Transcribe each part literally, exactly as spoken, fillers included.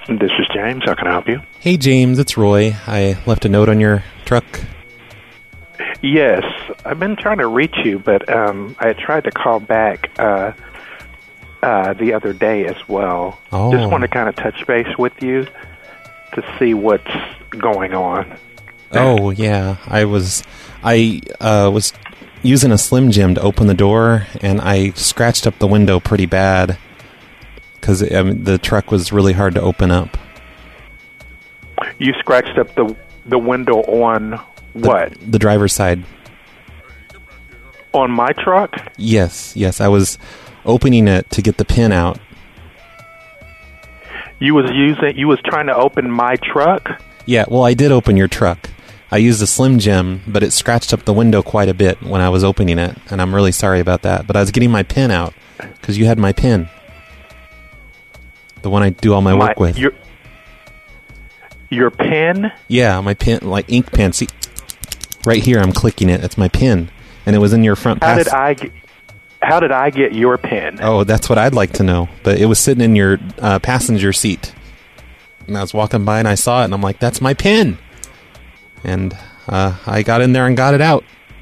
This is James. How can I help you? Hey, James, it's Roy. I left a note on your truck. Yes, I've been trying to reach you, but um, I tried to call back uh, uh, the other day as well. Oh. Just want to kind of touch base with you to see what's going on. Oh, yeah. I was I uh, was using a Slim Jim to open the door, and I scratched up the window pretty bad because I mean, the truck was really hard to open up. You scratched up the the window on what? The, the driver's side. On my truck? Yes, yes. I was opening it to get the pin out. You was using. You was trying to open my truck? Yeah, well, I did open your truck. I used a Slim Jim, but it scratched up the window quite a bit when I was opening it, and I'm really sorry about that. But I was getting my pin out because you had my pin, the one I do all my, my work with. Your, your pin? Yeah, my pin, like ink pen. See, right here, I'm clicking it. It's my pin, and it was in your front. How pass- did I? Get, how did I get your pin? Oh, that's what I'd like to know. But it was sitting in your uh, passenger seat, and I was walking by and I saw it, and I'm like, "That's my pin." And uh, I got in there and got it out.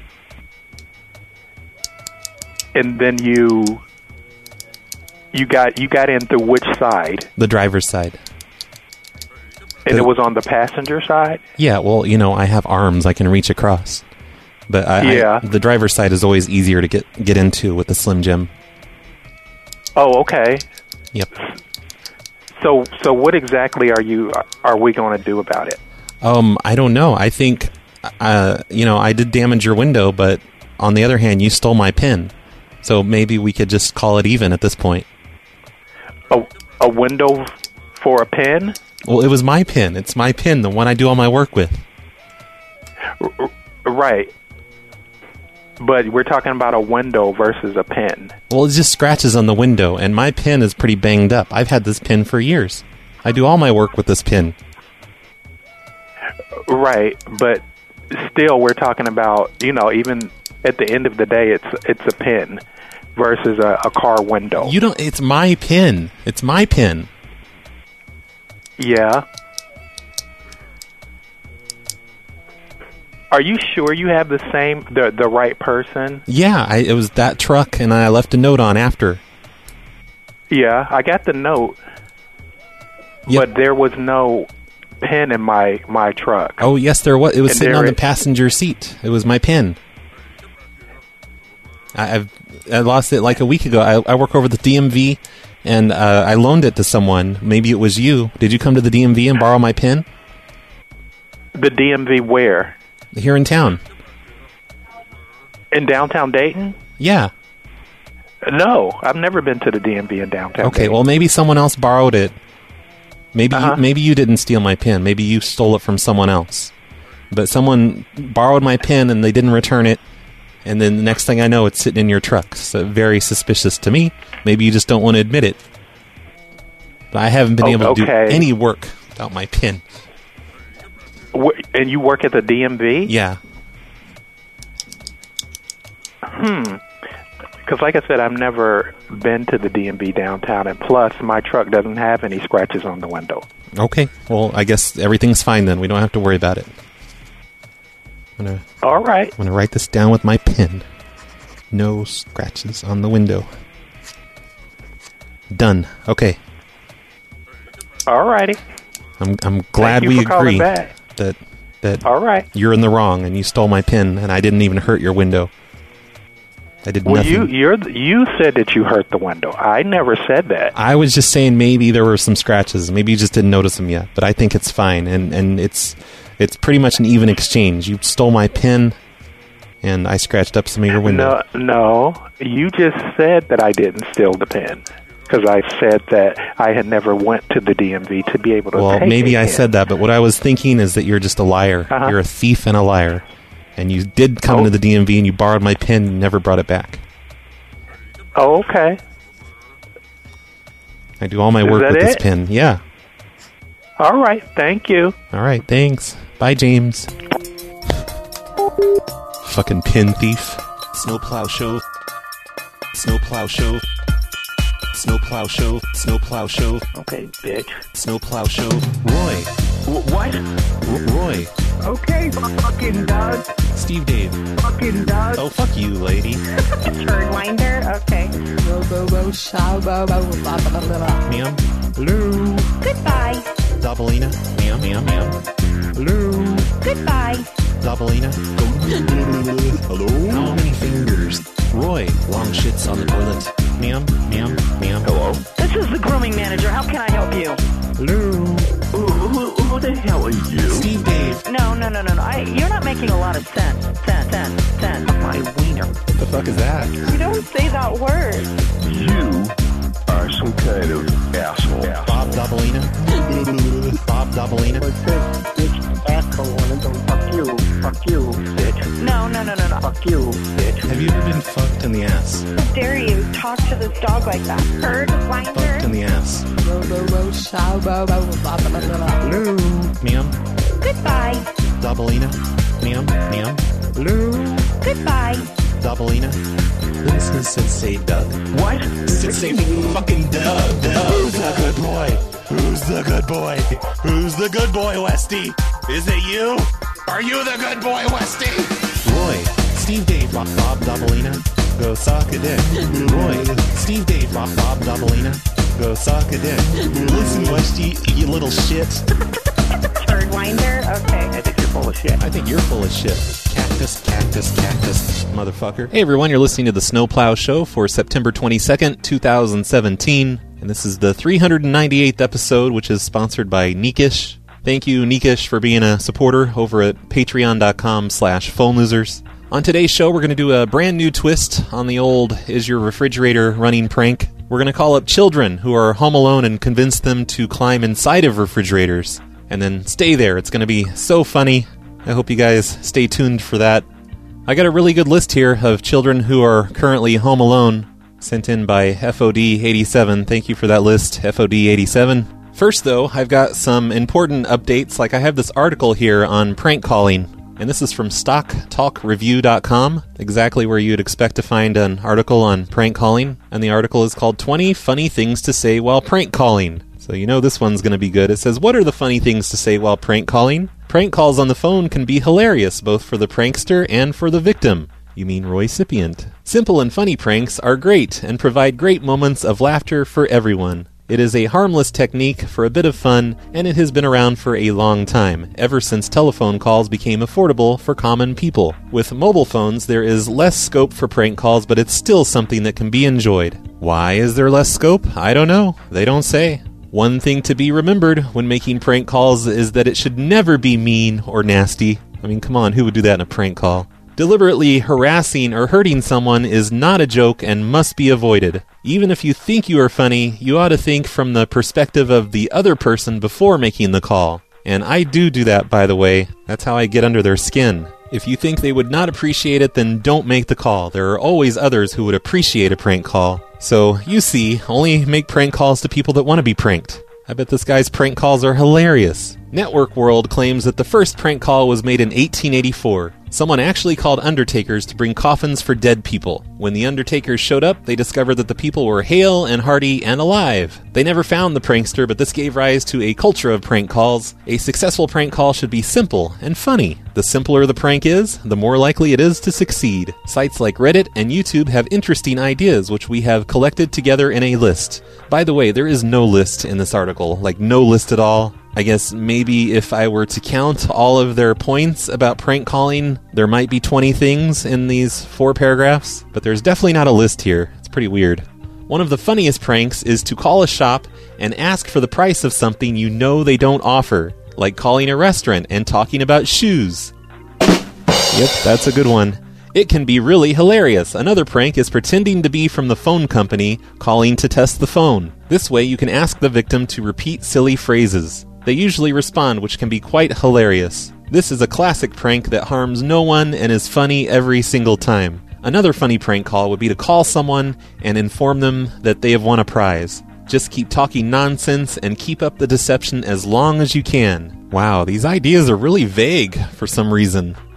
And then you you got you got in through which side? The driver's side. And the, it was on the passenger side? Yeah, well, you know, I have arms I can reach across. But I, yeah. I, the driver's side is always easier to get, get into with the Slim Jim. Oh, okay. Yep. So so what exactly are you are we going to do about it? Um, I don't know. I think, uh, you know, I did damage your window, but on the other hand, you stole my pin. So maybe we could just call it even at this point. A, a window for a pin? Well, it was my pin. It's my pin, the one I do all my work with. R- right. But we're talking about a window versus a pin. Well, it just scratches on the window, and my pin is pretty banged up. I've had this pin for years. I do all my work with this pin. Right, but still we're talking about, you know, even at the end of the day, it's it's a pin versus a, a car window. You don't, it's my pin. It's my pin. Yeah. Are you sure you have the same, the the right person? Yeah, I, it was that truck, and I left a note on after. Yeah, I got the note, yep. But there was no pin in my my truck. Oh yes, there was. It was and sitting on the it, passenger seat. It was my pin. I, I've I lost it like a week ago. I, I work over the D M V, and uh, I loaned it to someone. Maybe it was you. Did you come to the D M V and borrow my pin? The D M V where? Here in town. In downtown Dayton? Yeah. No, I've never been to the D M V in downtown Okay, Dayton. well maybe someone else borrowed it. Maybe uh-huh. you, maybe you didn't steal my pin. Maybe you stole it from someone else. But someone borrowed my pin and they didn't return it. And then the next thing I know, it's sitting in your truck. So very suspicious to me. Maybe you just don't want to admit it. But I haven't been oh, able to okay. do any work without my pin. And you work at the D M V? Yeah. Hmm. Because like I said, I've never been to the D M V downtown, and plus, my truck doesn't have any scratches on the window. Okay. Well, I guess everything's fine then. We don't have to worry about it. I'm gonna, All right. I'm going to write this down with my pen. No scratches on the window. Done. Okay. All righty. I'm I'm glad Thank you we for calling agree back. that that All right. you're in the wrong and you stole my pin and I didn't even hurt your window. I did well, nothing. you you're you said that you hurt the window. I never said that. I was just saying maybe there were some scratches. Maybe you just didn't notice them yet. But I think it's fine, and and it's it's pretty much an even exchange. You stole my pin, and I scratched up some of your window. No, no. You just said that I didn't steal the pin. Because I said that I had never went to the D M V to be able to well, take Well, maybe a I pin. said that, but what I was thinking is that you're just a liar. Uh-huh. You're a thief and a liar. And you did come oh. to the D M V and you borrowed my pin and never brought it back. Oh, okay. I do all my Is work that with this it? pin. Yeah. All right. Thank you. All right. Thanks. Bye, James. Fucking pin thief. Snowplow Show. Snowplow Show. Snowplow Show, Snowplow Show. Okay, bitch. Snowplow Show. Roy. W- what? R- Roy. Okay, fucking dog. Steve Dave. Fucking dog. Oh, fuck you, lady. Birdwinder, okay. Ma'am. Hello. Goodbye. Doubleina. Ma'am, ma'am, ma'am. Hello. Goodbye. Doubleina. Hello. How many fingers? Roy. Long shits on the toilet. Ma'am, ma'am, ma'am. Hello? This is the grooming manager. How can I help you? Hello. Who, who, who the hell are you? Steve Dave. No, no, no, no, no. I, you're not making a lot of sense. Sense, sense, sense. My wiener. What the fuck is that? You don't say that word. You are some kind of asshole. Bob Doubleina. Bob Doubleina. What's this, bitch? Asshole. Wanna go fuck you. Fuck you, bitch. No, no, no, no, no. Fuck you, bitch. Have you ever been fucked in the ass? How dare you talk to this dog like that? Fucked in Birdwinder. the ass. Hello. Ma'am. Goodbye. Doubleina. Ma'am, ma'am. Hello. Goodbye. Doubleina. This is Sensei Doug. What? Sensei fucking Doug. Doug. Who's the good boy? Who's the good boy? Who's the good boy, Westy? Is it you? Are you the good boy, Westy? Roy. Steve Dave. Bob, Bob Doubleina. Go suck a dick. Roy. Steve Dave. Bob, Bob Doubleina. Go suck a dick. Listen, Westy, you little shit. Birdwinder, okay. I think you're full of shit. I think you're full of shit. Cactus, cactus, cactus, motherfucker. Hey everyone, you're listening to the Snowplow Show for September twenty-second, twenty seventeen. And this is the three hundred ninety-eighth episode, which is sponsored by Neekish. Thank you, Neekish, for being a supporter over at patreon.com slash phone losers. On today's show, we're going to do a brand new twist on the old Is Your Refrigerator Running prank. We're going to call up children who are home alone and convince them to climb inside of refrigerators and then stay there. It's going to be so funny. I hope you guys stay tuned for that. I got a really good list here of children who are currently home alone, sent in by F O D eighty-seven. Thank you for that list, F O D eighty-seven. First, though, I've got some important updates. Like I have this article here on prank calling, and this is from stock talk review dot com, exactly where you'd expect to find an article on prank calling. And the article is called twenty Funny Things to Say While Prank Calling. So you know this one's going to be good. It says, what are the funny things to say while prank calling? Prank calls on the phone can be hilarious, both for the prankster and for the victim. You mean Roy Scipient. Simple and funny pranks are great and provide great moments of laughter for everyone. It is a harmless technique for a bit of fun, and it has been around for a long time, ever since telephone calls became affordable for common people. With mobile phones, there is less scope for prank calls, but it's still something that can be enjoyed. Why is there less scope? I don't know. They don't say. One thing to be remembered when making prank calls is that it should never be mean or nasty. I mean, come on, who would do that in a prank call? Deliberately harassing or hurting someone is not a joke and must be avoided. Even if you think you are funny, you ought to think from the perspective of the other person before making the call. And I do do that, by the way. That's how I get under their skin. If you think they would not appreciate it, then don't make the call. There are always others who would appreciate a prank call. So, you see, only make prank calls to people that want to be pranked. I bet this guy's prank calls are hilarious. Network World claims that the first prank call was made in eighteen eighty-four. Someone actually called undertakers to bring coffins for dead people. When the undertakers showed up, they discovered that the people were hale and hearty and alive. They never found the prankster, but this gave rise to a culture of prank calls. A successful prank call should be simple and funny. The simpler the prank is, the more likely it is to succeed. Sites like Reddit and YouTube have interesting ideas, which we have collected together in a list. By the way, there is no list in this article, like no list at all. I guess maybe if I were to count all of their points about prank calling, there might be twenty things in these four paragraphs, but there's definitely not a list here. It's pretty weird. One of the funniest pranks is to call a shop and ask for the price of something you know they don't offer, like calling a restaurant and talking about shoes. Yep, that's a good one. It can be really hilarious. Another prank is pretending to be from the phone company, calling to test the phone. This way you can ask the victim to repeat silly phrases. They usually respond, which can be quite hilarious. This is a classic prank that harms no one and is funny every single time. Another funny prank call would be to call someone and inform them that they have won a prize. Just keep talking nonsense and keep up the deception as long as you can. Wow, these ideas are really vague for some reason.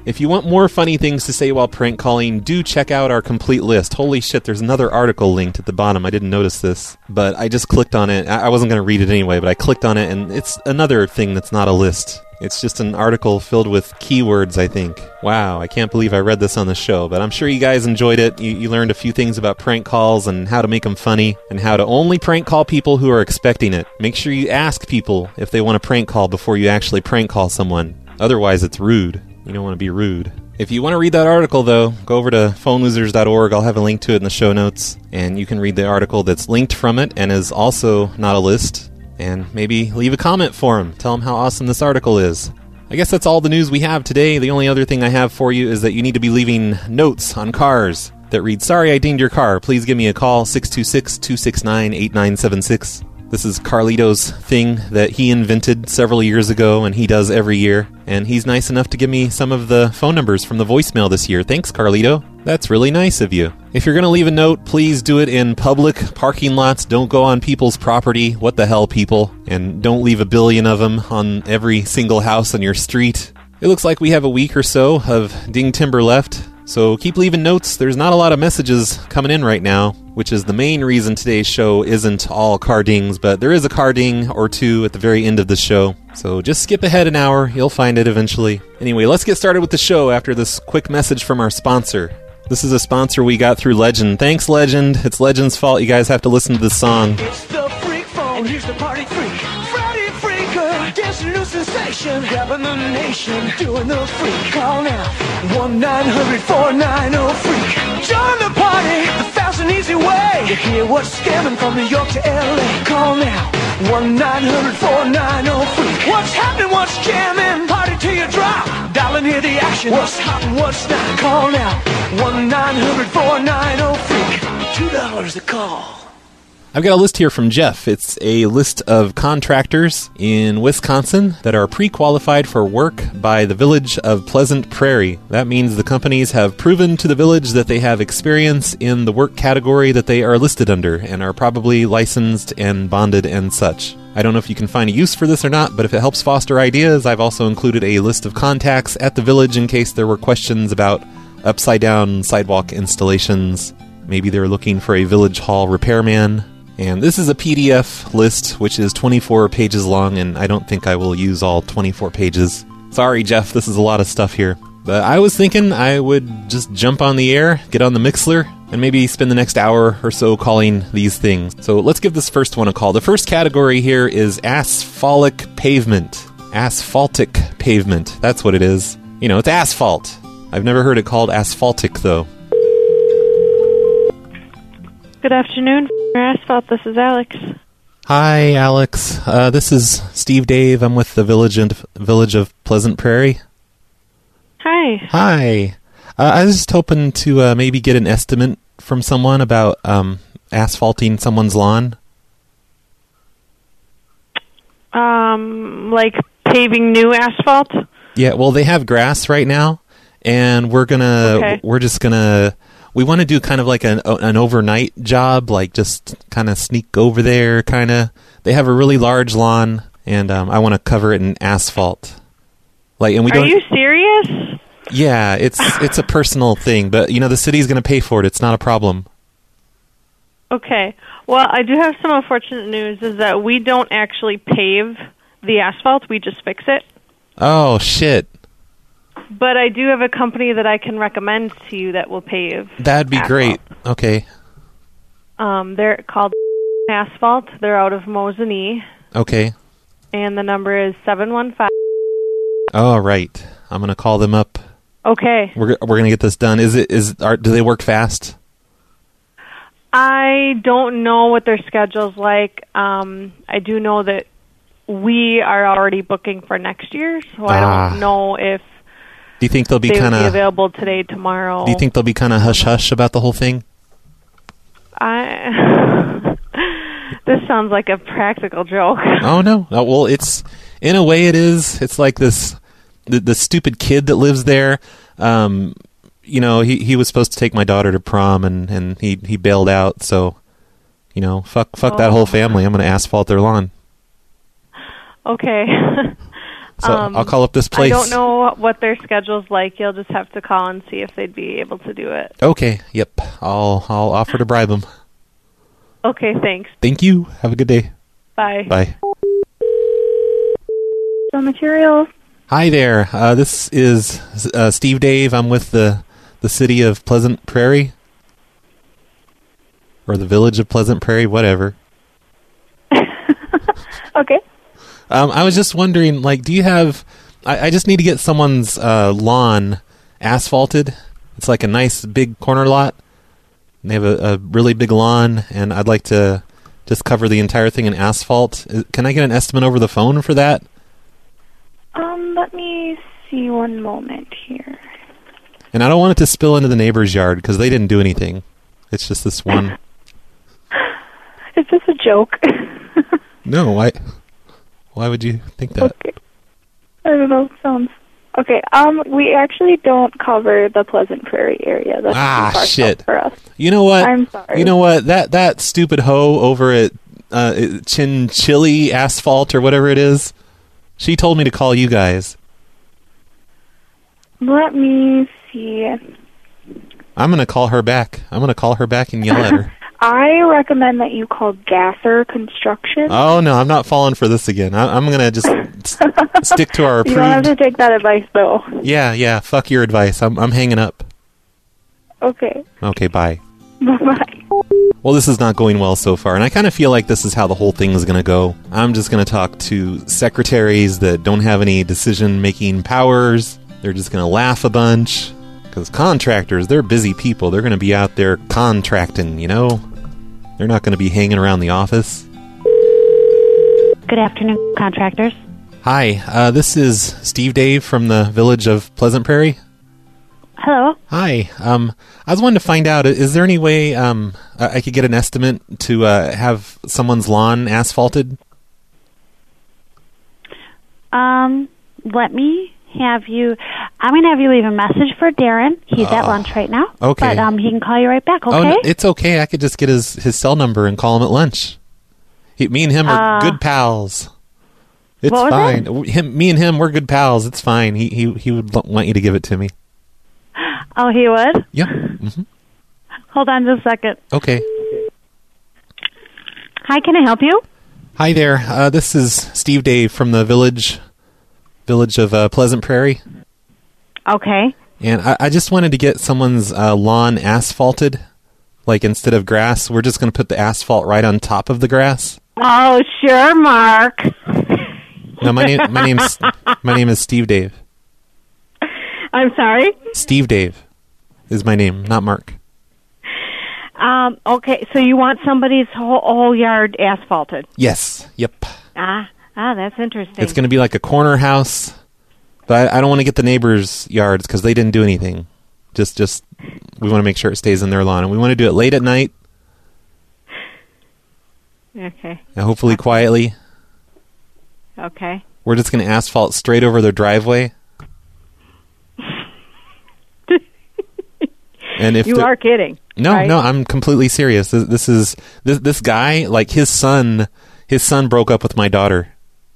If you want more funny things to say while prank calling, do check out our complete list. Holy shit, there's another article linked at the bottom. I didn't notice this, but I just clicked on it. I wasn't going to read it anyway, but I clicked on it, and it's another thing that's not a list. It's just an article filled with keywords, I think. Wow, I can't believe I read this on the show, but I'm sure you guys enjoyed it. You, you learned a few things about prank calls and how to make them funny, and how to only prank call people who are expecting it. Make sure you ask people if they want to prank call before you actually prank call someone. Otherwise, it's rude. You don't want to be rude. If you want to read that article, though, go over to phone losers dot org. I'll have a link to it in the show notes, and you can read the article that's linked from it and is also not a list. And maybe leave a comment for him. Tell him how awesome this article is. I guess that's all the news we have today. The only other thing I have for you is that you need to be leaving notes on cars that read, "Sorry I dinged your car. Please give me a call, six two six, two six nine, eight nine seven six. This is Carlito's thing that he invented several years ago, and he does every year. And he's nice enough to give me some of the phone numbers from the voicemail this year. Thanks, Carlito. That's really nice of you. If you're going to leave a note, please do it in public parking lots. Don't go on people's property. What the hell, people? And don't leave a billion of them on every single house on your street. It looks like we have a week or so of Ding Timber left. So keep leaving notes. There's not a lot of messages coming in right now, which is the main reason today's show isn't all car dings, but there is a car ding or two at the very end of the show. So just skip ahead an hour. You'll find it eventually. Anyway, let's get started with the show after this quick message from our sponsor. This is a sponsor we got through Legend. Thanks, Legend. It's Legend's fault you guys have to listen to this song. It's the freak phone, and here's the party freak. Friday freaker, dancing new sensation, grabbing the nation, doing the freak. Call now, one nine hundred four nine zero freak. Join the party, the fast and easy way to hear what's scamming from New York to L A. Call now, one nine hundred four nine zero freak. What's happening, what's jamming, party till you drop. Dial and hear the action, what's hot and what's not. Call now, one nine hundred four nine zero freak. two dollars a call. I've got a list here from Jeff. It's a list of contractors in Wisconsin that are pre-qualified for work by the Village of Pleasant Prairie. That means the companies have proven to the village that they have experience in the work category that they are listed under and are probably licensed and bonded and such. I don't know if you can find a use for this or not, but if it helps foster ideas, I've also included a list of contacts at the village in case there were questions about upside-down sidewalk installations. Maybe they were looking for a village hall repairman. And this is a P D F list, which is twenty-four pages long, and I don't think I will use all twenty-four pages. Sorry, Jeff, this is a lot of stuff here. But I was thinking I would just jump on the air, get on the Mixler, and maybe spend the next hour or so calling these things. So let's give this first one a call. The first category here is asphaltic pavement. Asphaltic pavement. That's what it is. You know, it's asphalt. I've never heard it called asphaltic, though. Good afternoon, Asphalt. This is Alex. Hi, Alex. Uh, this is Steve Dave. I'm with the Village and Village of Pleasant Prairie. Hi. Hi. Uh, I was just hoping to uh, maybe get an estimate from someone about um, asphalting someone's lawn. Um, like paving new asphalt? Yeah. Well, they have grass right now, and we're gonna. Okay. We're just gonna. We want to do kind of like an an overnight job, like just kind of sneak over there, kind of. They have a really large lawn, and um, I want to cover it in asphalt. Like, and we Are don't. you serious? Yeah, it's it's a personal thing, but you know the city's going to pay for it. It's not a problem. Okay. Well, I do have some unfortunate news, is that we don't actually pave the asphalt. We just fix it. Oh, shit. But I do have a company that I can recommend to you that will pave. That'd be asphalt. great. Okay. Um, they're called Asphalt. They're out of Mosinee. Okay. And the number is seven one five. All right. I'm going to call them up. Okay. We're we're going to get this done. Is it is are, do they work fast? I don't know what their schedule's like. Um, I do know that we are already booking for next year, so Ah. I don't know if Do you think they'll be they kind would be of available today, tomorrow. Do you think they'll be kind of hush hush about the whole thing? I This sounds like a practical joke. Oh no. Oh, well, it's in a way it is. It's like this the, the stupid kid that lives there. Um, you know, he he was supposed to take my daughter to prom, and, and he, he bailed out. So, you know, fuck fuck Oh. that whole family. I'm going to asphalt their lawn. Okay. So Um, I'll call up this place. I don't know what their schedule's like. You'll just have to call and see if they'd be able to do it. Okay. Yep. I'll I'll offer to bribe them. Okay, thanks. Thank you. Have a good day. Bye. Bye. The materials. Hi there. Uh, this is uh, Steve Dave. I'm with the the city of Pleasant Prairie, or the village of Pleasant Prairie, whatever. Okay. Um, I was just wondering, like, do you have... I, I just need to get someone's uh, lawn asphalted. It's like a nice big corner lot. And they have a, a really big lawn, and I'd like to just cover the entire thing in asphalt. Uh, Can I get an estimate over the phone for that? Um, let me see one moment here. And I don't want it to spill into the neighbor's yard, because they didn't do anything. It's just this one... Is this a joke? No, why... Why would you think that? Okay. I don't know. Sounds okay. Um, we actually don't cover the Pleasant Prairie area. That's Ah, too far shit. south for us. You know what? I'm sorry. You know what? That that stupid hoe over at uh, Chinchilli Asphalt or whatever it is, she told me to call you guys. Let me see. I'm going to call her back. I'm going to call her back and yell at her. I recommend that you call Gasser Construction. Oh, no, I'm not falling for this again. I, I'm going to just s- stick to our approved... You don't have to take that advice, though. Yeah, yeah, fuck your advice. I'm, I'm hanging up. Okay. Okay, bye. Bye-bye. Well, this is not going well so far, and I kind of feel like this is how the whole thing is going to go. I'm just going to talk to secretaries that don't have any decision-making powers. They're just going to laugh a bunch. Because contractors, they're busy people. They're going to be out there contracting, you know? They're not going to be hanging around the office. Good afternoon, contractors. Hi, uh, this is Steve Dave from the village of Pleasant Prairie. Hello. Hi. Um, I was wanting to find out, is there any way um, I I could get an estimate to uh, have someone's lawn asphalted? Um, let me have you... I'm going to have you leave a message for Darren. He's at Oh, lunch right now. okay. But um, he can call you right back, okay? Oh, no, it's okay. I could just get his, his cell number and call him at lunch. He, me and him are Uh, good pals. It's what was fine. Him, me and him, we're good pals. It's fine. He he he would l- want you to give it to me. Oh, he would? Yep. hmm Hold on just a second. Okay. Hi, can I help you? Hi there. Uh, this is Steve Dave from the village village of uh, Pleasant Prairie. Okay. And I, I just wanted to get someone's uh, lawn asphalted. Like, instead of grass, we're just going to put the asphalt right on top of the grass. Oh, sure, Mark. No, my name my name's my name is Steve Dave. I'm sorry? Steve Dave is my name, not Mark. Um, okay, so you want somebody's whole, whole yard asphalted? Yes. Yep. Ah, ah, that's interesting. It's going to be like a corner house, but I, I don't want to get the neighbors' yards because they didn't do anything. Just, just we want to make sure it stays in their lawn, and we want to do it late at night. Okay. And hopefully quietly. Okay. We're just going to asphalt straight over their driveway. And if You they're- are kidding. No, right? no, I'm completely serious. This, this is this this guy, like his son, his son broke up with my daughter.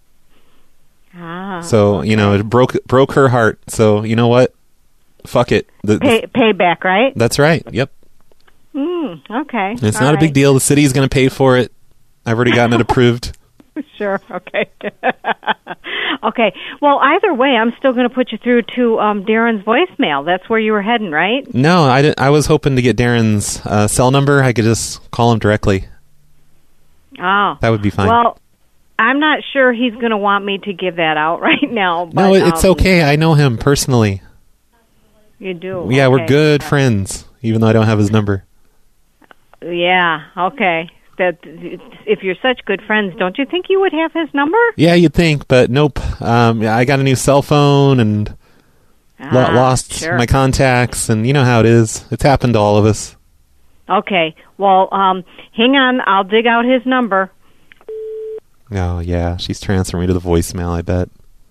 Ah. So, you know, it broke broke her heart. So, you know what? Fuck it. The, Pay, payback, right? That's right. Yep. Mm, okay. It's All not a big right. deal. The city's going to pay for it. I've already gotten it approved. Sure. Okay. Okay. Well, either way, I'm still going to put you through to um, Darren's voicemail. That's where you were heading, right? No, I, didn't, I was hoping to get Darren's uh, cell number. I could just call him directly. Oh. That would be fine. Well, I'm not sure he's going to want me to give that out right now. But, no, it's um, okay. I know him personally. You do? Yeah, we're Okay. good friends, even though I don't have his number. Yeah. Okay. That if you're such good friends, don't you think you would have his number? Yeah, you'd think, but nope. Um, yeah, I got a new cell phone and lo- Ah, lost sure. my contacts, and you know how it is. It's happened to all of us. Okay. Well, um, hang on. I'll dig out his number. Oh, yeah, she's transferring me to the voicemail, I bet.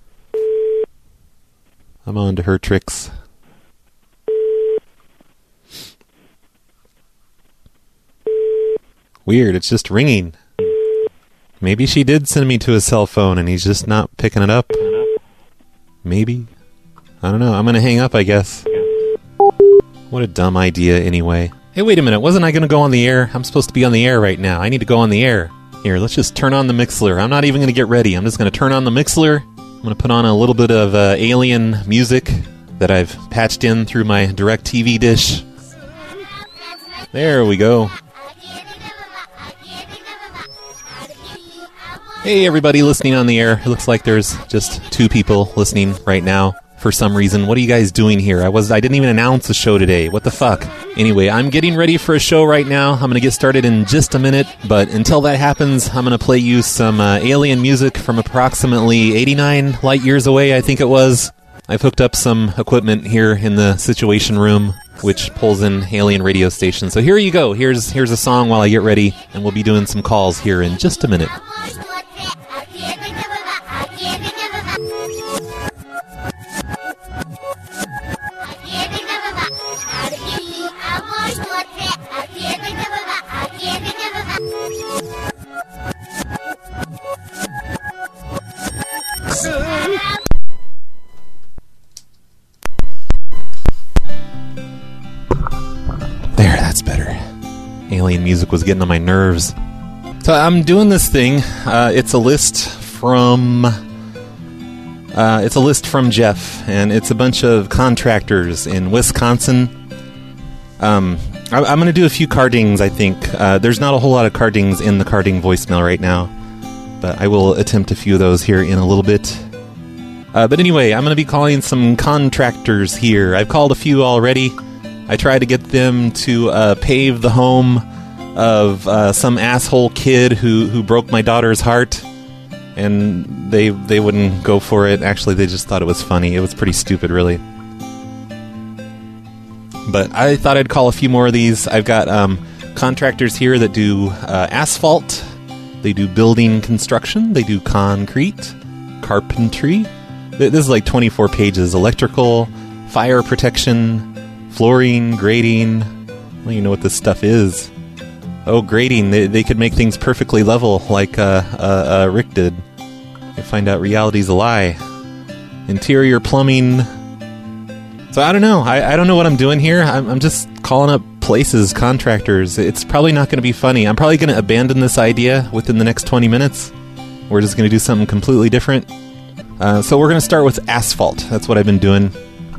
I'm on to her tricks. Weird, it's just ringing. Maybe she did send me to his cell phone and he's just not picking it up. Maybe. I don't know. I'm going to hang up, I guess. What a dumb idea, anyway. Hey, wait a minute. Wasn't I going to go on the air? I'm supposed to be on the air right now. I need to go on the air. Here, let's just turn on the Mixler. I'm not even going to get ready. I'm just going to turn on the Mixler. I'm going to put on a little bit of uh, alien music that I've patched in through my DirecTV dish. There we go. Hey, everybody listening on the air. It looks like there's just two people listening right now for some reason. What are you guys doing here? I was I didn't even announce a show today. What the fuck? Anyway, I'm getting ready for a show right now. I'm going to get started in just a minute, but until that happens, I'm going to play you some uh, alien music from approximately eighty-nine light years away, I think it was. I've hooked up some equipment here in the Situation Room, which pulls in alien radio stations. So here you go. Here's here's a song while I get ready, and we'll be doing some calls here in just a minute. There, that's better. Alien music was getting on my nerves. So I'm doing this thing. Uh, it's a list from... Uh, it's a list from Jeff, and it's a bunch of contractors in Wisconsin. Um, I, I'm going to do a few cardings, I think. Uh, there's not a whole lot of cardings in the carding voicemail right now, but I will attempt a few of those here in a little bit. Uh, but anyway, I'm going to be calling some contractors here. I've called a few already. I tried to get them to uh, pave the home of uh, some asshole kid who, who broke my daughter's heart, and they they wouldn't go for it. Actually, they just thought it was funny. It was pretty stupid, really. But I thought I'd call a few more of these. I've got um, contractors here that do uh, asphalt. They do building construction. They do concrete, carpentry. This is like twenty-four pages. Electrical, fire protection, flooring, grading. Well, you know what this stuff is. Oh, grading. They, they could make things perfectly level like uh, uh, uh, Rick did. You find out reality's a lie. Interior plumbing. So I don't know. I, I don't know what I'm doing here. I'm, I'm just calling up places, contractors. It's probably not going to be funny. I'm probably going to abandon this idea within the next twenty minutes. We're just going to do something completely different. Uh, so we're going to start with asphalt. That's what I've been doing.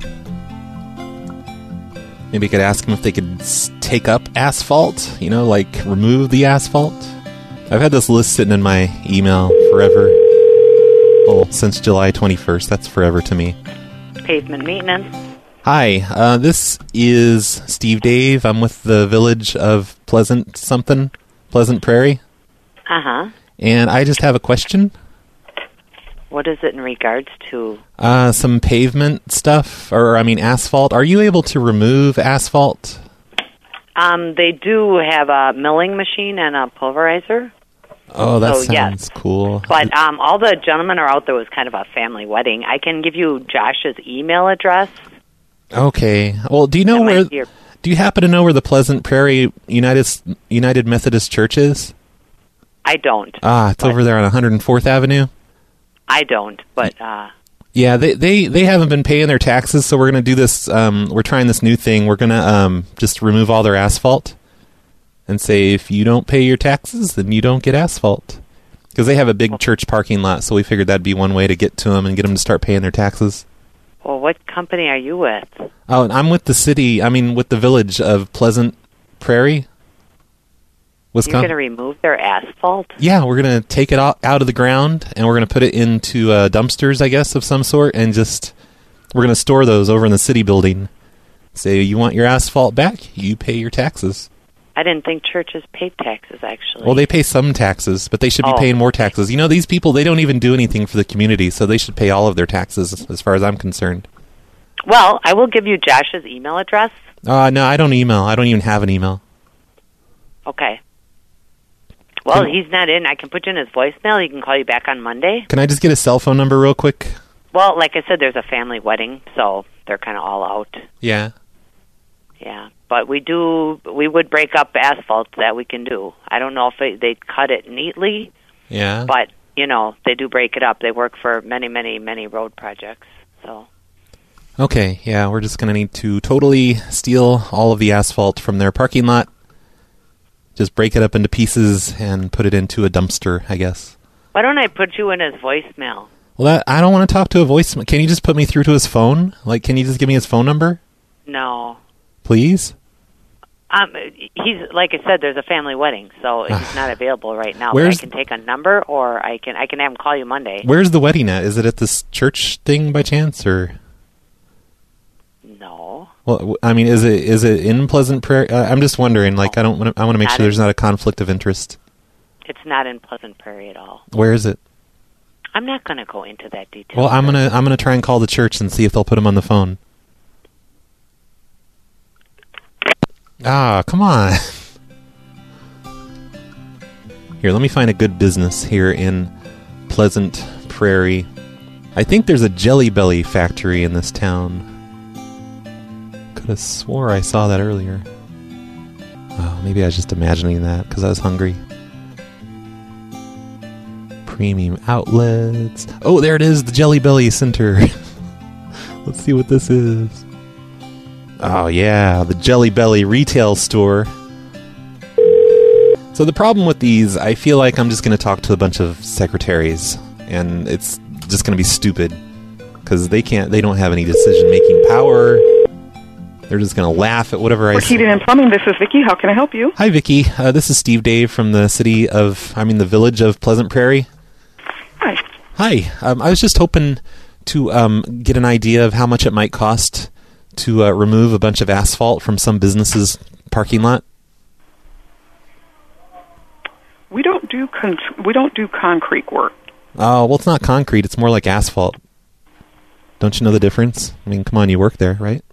Maybe I could ask them if they could s- take up asphalt, you know, like remove the asphalt. I've had this list sitting in my email forever. Well, since July twenty-first. That's forever to me. Pavement maintenance. Hi, uh, this is Steve Dave. I'm with the village of Pleasant something, Pleasant Prairie. Uh-huh. And I just have a question. What is it in regards to? Uh, some pavement stuff, or I mean asphalt. Are you able to remove asphalt? Um, they do have a milling machine and a pulverizer. Oh, that so, sounds yes. cool. But um, all the gentlemen are out there. It was kind of a family wedding. I can give you Josh's email address. Okay. Well, do you know That where? might be your- Do you happen to know where the Pleasant Prairie United United Methodist Church is? I don't. Ah, it's but over there on one hundred fourth Avenue. I don't, but uh, Yeah, they, they, they haven't been paying their taxes, so we're going to do this. Um, we're trying this new thing. We're going to um, just remove all their asphalt and say, if you don't pay your taxes, then you don't get asphalt. Because they have a big church parking lot, so we figured that'd be one way to get to them and get them to start paying their taxes. well, what company are you with? Oh, and I'm with the city, I mean, with the village of Pleasant Prairie, You're going Wisconsin. to remove their asphalt? Yeah, we're going to take it out, out of the ground, and we're going to put it into uh, dumpsters, I guess, of some sort, and just, we're going to store those over in the city building. Say, you want your asphalt back? You pay your taxes. I didn't think churches paid taxes, actually. Well, they pay some taxes, but they should be Oh. paying more taxes. You know, these people, they don't even do anything for the community, so they should pay all of their taxes, as far as I'm concerned. Well, I will give you Josh's email address. Uh, no, I don't email. I don't even have an email. Okay. Well, Can- he's not in. I can put you in his voicemail. He can call you back on Monday. Can I just get a cell phone number real quick? Well, like I said, there's a family wedding, so they're kind of all out. Yeah. Yeah, but we do. We would break up asphalt. That we can do. I don't know if they they cut it neatly, Yeah. but you know they do break it up. They work for many, many, many road projects. So Okay, yeah, we're just going to need to totally steal all of the asphalt from their parking lot. Just break it up into pieces and put it into a dumpster, I guess. why don't I put you in his voicemail? Well, that, I don't want to talk to a voice. Can you just put me through to his phone? Like, can you just give me his phone number? No. Please? Um, he's like I said. There's a family wedding, so he's not available right now. Where's- But I can take a number, or I can I can have him call you Monday. Where's the wedding at? Is it at this church thing by chance, or? No. Well, w- I mean, is it is it in Pleasant Prairie? Uh, I'm just wondering. Like, I don't want to. I want to make Not sure there's in- not a conflict of interest. It's not in Pleasant Prairie at all. Where is it? I'm not going to go into that detail. Well, I'm gonna I'm gonna try and call the church and see if they'll put him on the phone. Ah, come on. Here, let me find a good business here in Pleasant Prairie. I think there's a Jelly Belly factory in this town. Could have swore I saw that earlier. Oh, maybe I was just imagining that because I was hungry. Premium outlets. Oh, there it is, the Jelly Belly Center. Let's see what this is. Oh, yeah, the Jelly Belly retail store. So the problem with these, I feel like I'm just going to talk to a bunch of secretaries, and it's just going to be stupid because they can't, they don't have any decision-making power. They're just going to laugh at whatever I say. Heating and Plumbing, this is Vicki. How can I help you? Hi, Vicki. Uh, this is Steve Dave from the city of, I mean, the village of Pleasant Prairie. Hi. Hi. Um, I was just hoping to um, get an idea of how much it might cost to uh, remove a bunch of asphalt from some business's parking lot. We don't do con- we don't do concrete work. Oh, well, it's not concrete. It's more like asphalt. Don't you know the difference? I mean, come on, you work there, right?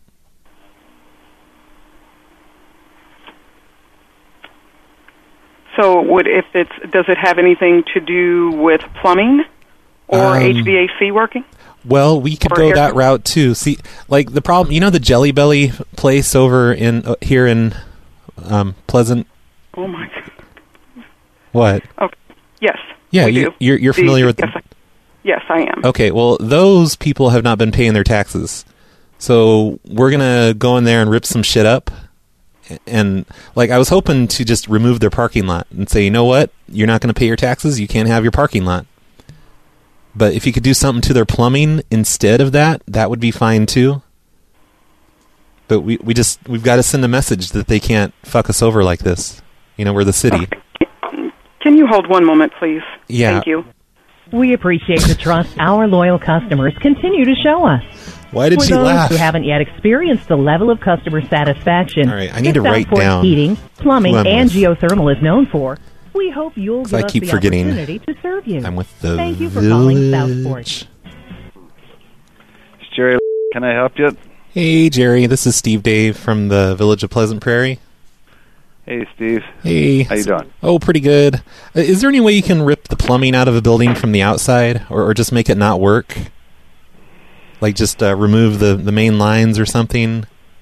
So, would if it's does it have anything to do with plumbing or Um, H V A C working? Well, we could Or go air- that route too. See, like the problem, you know, the Jelly Belly place over in uh, here in um, Pleasant. Oh my God. What? Okay. Yes. Yeah, we you, do. you're you're The- familiar with. Yes, I, yes, I am. Okay, well, those people have not been paying their taxes, so we're gonna go in there and rip some shit up. And like, I was hoping to just remove their parking lot and say, you know what, you're not going to pay your taxes, you can't have your parking lot. But if you could do something to their plumbing instead of that, that would be fine too. But we, we just, we've got to send a message that they can't fuck us over like this. You know, we're the city. Can you hold one moment, please? Yeah. Thank you. We appreciate the trust our loyal customers continue to show us. Why did For she those laugh? who haven't yet experienced the level of customer satisfaction All right, I need to that write Southport down Heating, Plumbing, who I'm and with. Geothermal is known for, we hope you'll give I us keep the forgetting opportunity to serve you. I'm with the Thank you for calling village. Southport. Jerry, can I help you? Hey, Jerry, this is Steve Dave from the village of Pleasant Prairie. Hey, Steve. Hey. How you doing? Oh, pretty good. Uh, is there any way you can rip the plumbing out of a building from the outside, or, or just make it not work? Like just uh, remove the, the main lines or something?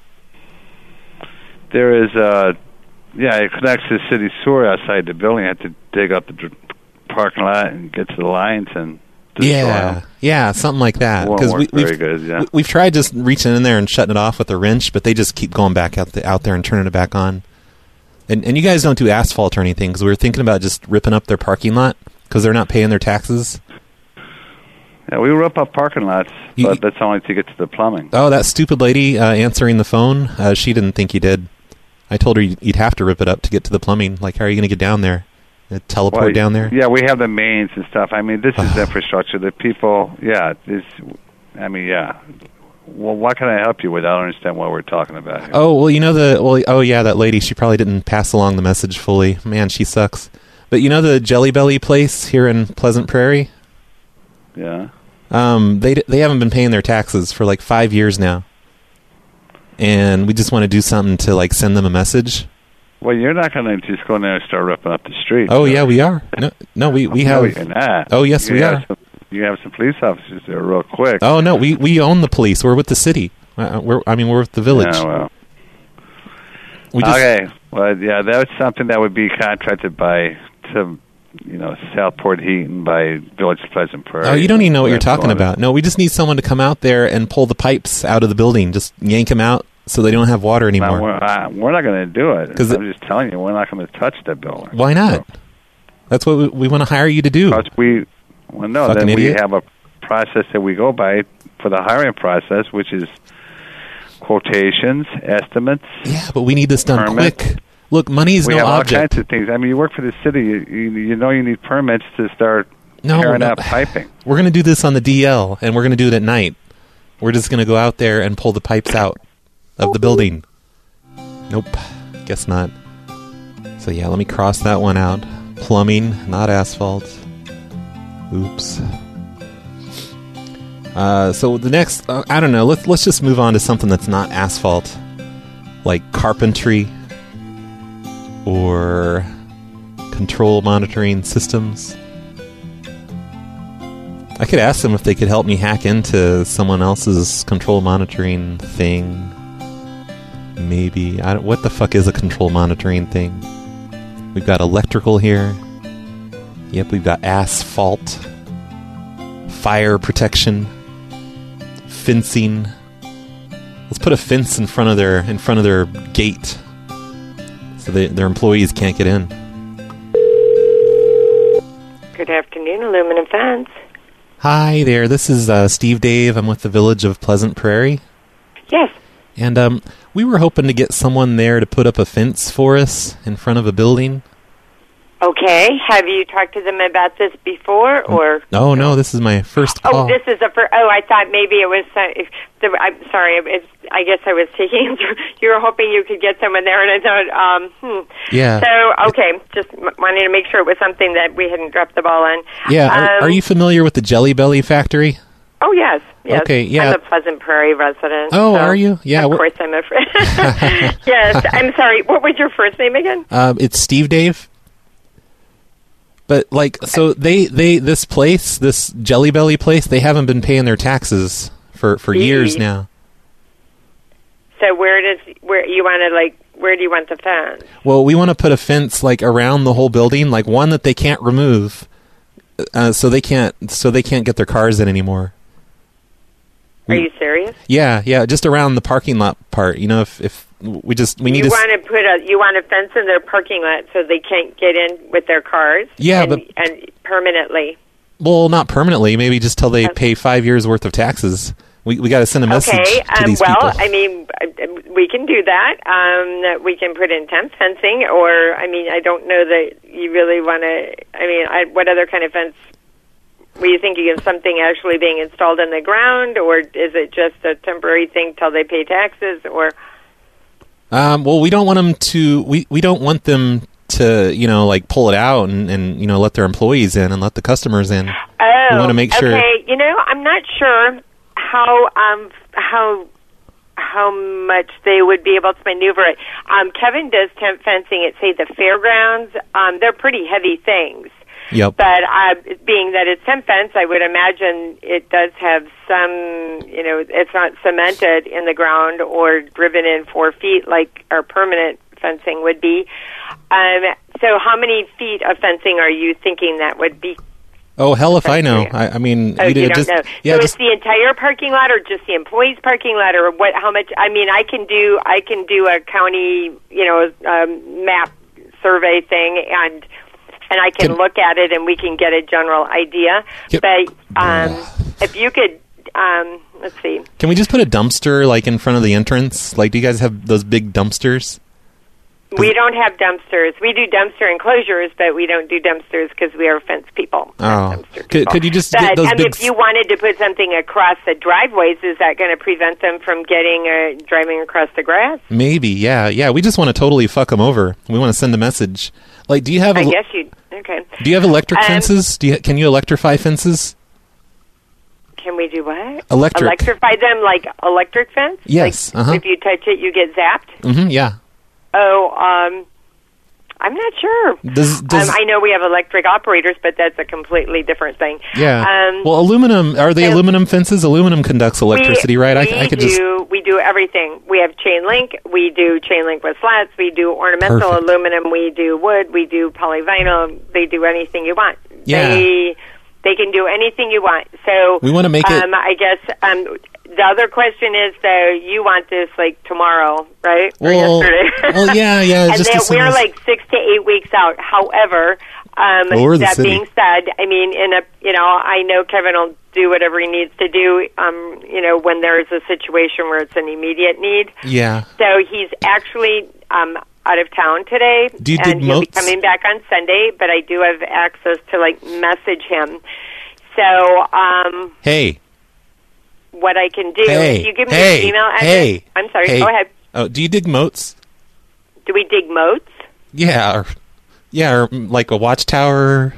There is, uh, yeah, it connects to the city sewer outside the building. You have to dig up the dr- parking lot and get to the lines and destroy Yeah, them. yeah, something like that. Won't work we, very we've, good, yeah. we- we've tried just reaching in there and shutting it off with a wrench, but they just keep going back out, the, out there and turning it back on. And and you guys don't do asphalt or anything, because we were thinking about just ripping up their parking lot because they're not paying their taxes. Yeah, we rip up parking lots, You- but that's only to get to the plumbing. Oh, that stupid lady uh, answering the phone, uh, she didn't think you did. I told her you'd you'd have to rip it up to get to the plumbing. Like, how are you going to get down there? Uh, teleport Well, down there? Yeah, we have the mains and stuff. I mean, this is infrastructure. The people, yeah, this. I mean, yeah. Well, what can I help you with? I don't understand what we're talking about here. Oh, well, you know the... Well, oh, yeah, that lady, she probably didn't pass along the message fully. Man, she sucks. But you know the Jelly Belly place here in Pleasant Prairie? Yeah. Um, they they haven't been paying their taxes for like five years now. And we just want to do something to like send them a message. Well, you're not going to just go in there and start ripping up the street. Oh, yeah, we are. No, no we, we have... No, you're not. Oh, yes, you we have are. Some, you have some police officers there real quick. Oh, no, we, we own the police. We're with the city. Uh, we're, I mean, we're with the village. Yeah, well. We just, Okay. Well, yeah, that's something that would be contracted by to you know, Southport Heaton by Village Pleasant Prairie. Oh, you don't even know what you're That's talking going about. No, we just need someone to come out there and pull the pipes out of the building. Just yank them out so they don't have water Well, anymore. we're, uh, we're not going to do it. 'Cause I'm just telling you, we're not going to touch that building. Why not? That's what we, we want to hire you to do. Because we, well, no, Fucking then we idiot. have a process that we go by for the hiring process, which is quotations, estimates. Yeah, but we need this done permits. quick. Look, money is we no have object. all kinds of things. I mean, you work for the city. You, you, you know you need permits to start No, tearing no. out piping. We're going to do this on the D L, and we're going to do it at night. We're just going to go out there and pull the pipes out of the building. Nope, guess not. So yeah, let me cross that one out. Plumbing, not asphalt. Oops. Uh, so the next, uh, I don't know. Let's let's just move on to something that's not asphalt, like carpentry or control monitoring systems. I could ask them if they could help me hack into someone else's control monitoring thing. Maybe. I don't, what the fuck is a control monitoring thing? We've got electrical here. Yep, we've got asphalt. Fire protection. Fencing. Let's put a fence in front of their in front of their gate so they, their employees can't get in. Good afternoon, Aluminum Fence. Hi there, this is uh, Steve Dave. I'm with the Village of Pleasant Prairie. Yes. And um, we were hoping to get someone there to put up a fence for us in front of a building. Okay. Have you talked to them about this before, or? Oh, no, this is my first call. Oh, this is the first. Oh, I thought maybe it was. Uh, if the, I'm sorry. It's, I guess I was taking. You were hoping you could get someone there, and I thought, um, hmm. Yeah. So, okay, just m- wanted to make sure it was something that we hadn't dropped the ball on. Yeah, are, Um, are you familiar with the Jelly Belly factory? Oh, yes. Yes. Okay, yeah. I'm a Pleasant Prairie resident. Oh, so are you? Yeah. Of we're- course I'm a friend. Yes. I'm sorry. What was your first name again? Um, it's Steve Dave. But, like, so they, they, this place, this Jelly Belly place, they haven't been paying their taxes for, for years Eee. now. So where does where you want to like where do you want the fence? Well, we want to put a fence, like, around the whole building, like one that they can't remove, uh, so they can't, so they can't get their cars in anymore. Are you serious? Yeah, yeah, just around the parking lot part. You know, if if we just we need you to. s- want to put a you want a fence in their parking lot so they can't get in with their cars. Yeah, and, but- and permanently. Well, not permanently. Maybe just till they pay five years worth of taxes. We we got to send a message Okay. to Um, these well, people. I mean, uh, we can do that. Um, we can put in temp fencing, or I mean, I don't know that you really want to. I mean, I, what other kind of fence? Were you thinking of something actually being installed in the ground, or is it just a temporary thing till they pay taxes, or? Um, well, we don't want them to. We, we don't want them to, you know, like pull it out and, and you know let their employees in and let the customers in. Oh, we want to make sure. Okay, you know, I'm not sure how um how how much they would be able to maneuver it. Um, Kevin does temp fencing at say the fairgrounds. Um, they're pretty heavy things. Yep. But uh, being that it's temp fence, I would imagine it does have some, you know, it's not cemented in the ground or driven in four feet like our permanent fencing would be. Um, so how many feet of fencing are you thinking that would be? Oh hell, if I know. I, I mean, Oh, you you know, don't just know. yeah, so just it's the entire parking lot, or just the employees' parking lot, or what? How much? I mean, I can do I can do a county, you know, um, map survey thing, and and I can, Can- look at it, and we can get a general idea. Can- but um, if you could, um, let's see. can we just put a dumpster like in front of the entrance? Like, do you guys have those big dumpsters? We don't have dumpsters. We do dumpster enclosures, but we don't do dumpsters because we are fence people. Oh, could, could you just But get those um, big? if you wanted to put something across the driveways, is that going to prevent them from getting uh, driving across the grass? Maybe, yeah, yeah. We just want to totally fuck them over. We want to send a message. Like, do you have? I el- guess you. Okay. Do you have electric Um, fences? Do you? Can you electrify fences? Can we do what? Electric. Electrify them like electric fence? Yes, Like uh-huh. if you touch it, you get zapped? Mm-hmm. Yeah. Oh, um, I'm not sure. Does does um, I know we have electric operators, but that's a completely different thing. yeah? Um, well, aluminum. Are they so- aluminum fences? Aluminum conducts electricity, we, right? We I, I could do. just. We do everything. We have chain link. We do chain link with slats. We do ornamental Perfect. aluminum. We do wood. We do polyvinyl. They do anything you want. Yeah. They they can do anything you want. So We wanna make it- Um, I guess um, the other question is, though, you want this like tomorrow, right? Or Well, yesterday? well, yeah, yeah, and just then as soon we're as- like six to eight weeks out. However, um, Well, we're the that city. being said, I mean, in a you know, I know Kevin will do whatever he needs to do. Um, you know, when there's a situation where it's an immediate need. Yeah. So he's actually um, out of town today, Do you and dig he'll be moats? coming back on Sunday. But I do have access to like message him. So um, Hey. what I can do Hey. if you give me hey. your email address. Hey. I'm sorry. Hey. Go ahead. Oh, do you dig moats? Do we dig moats? Yeah. Or, yeah, or mm, like a watchtower.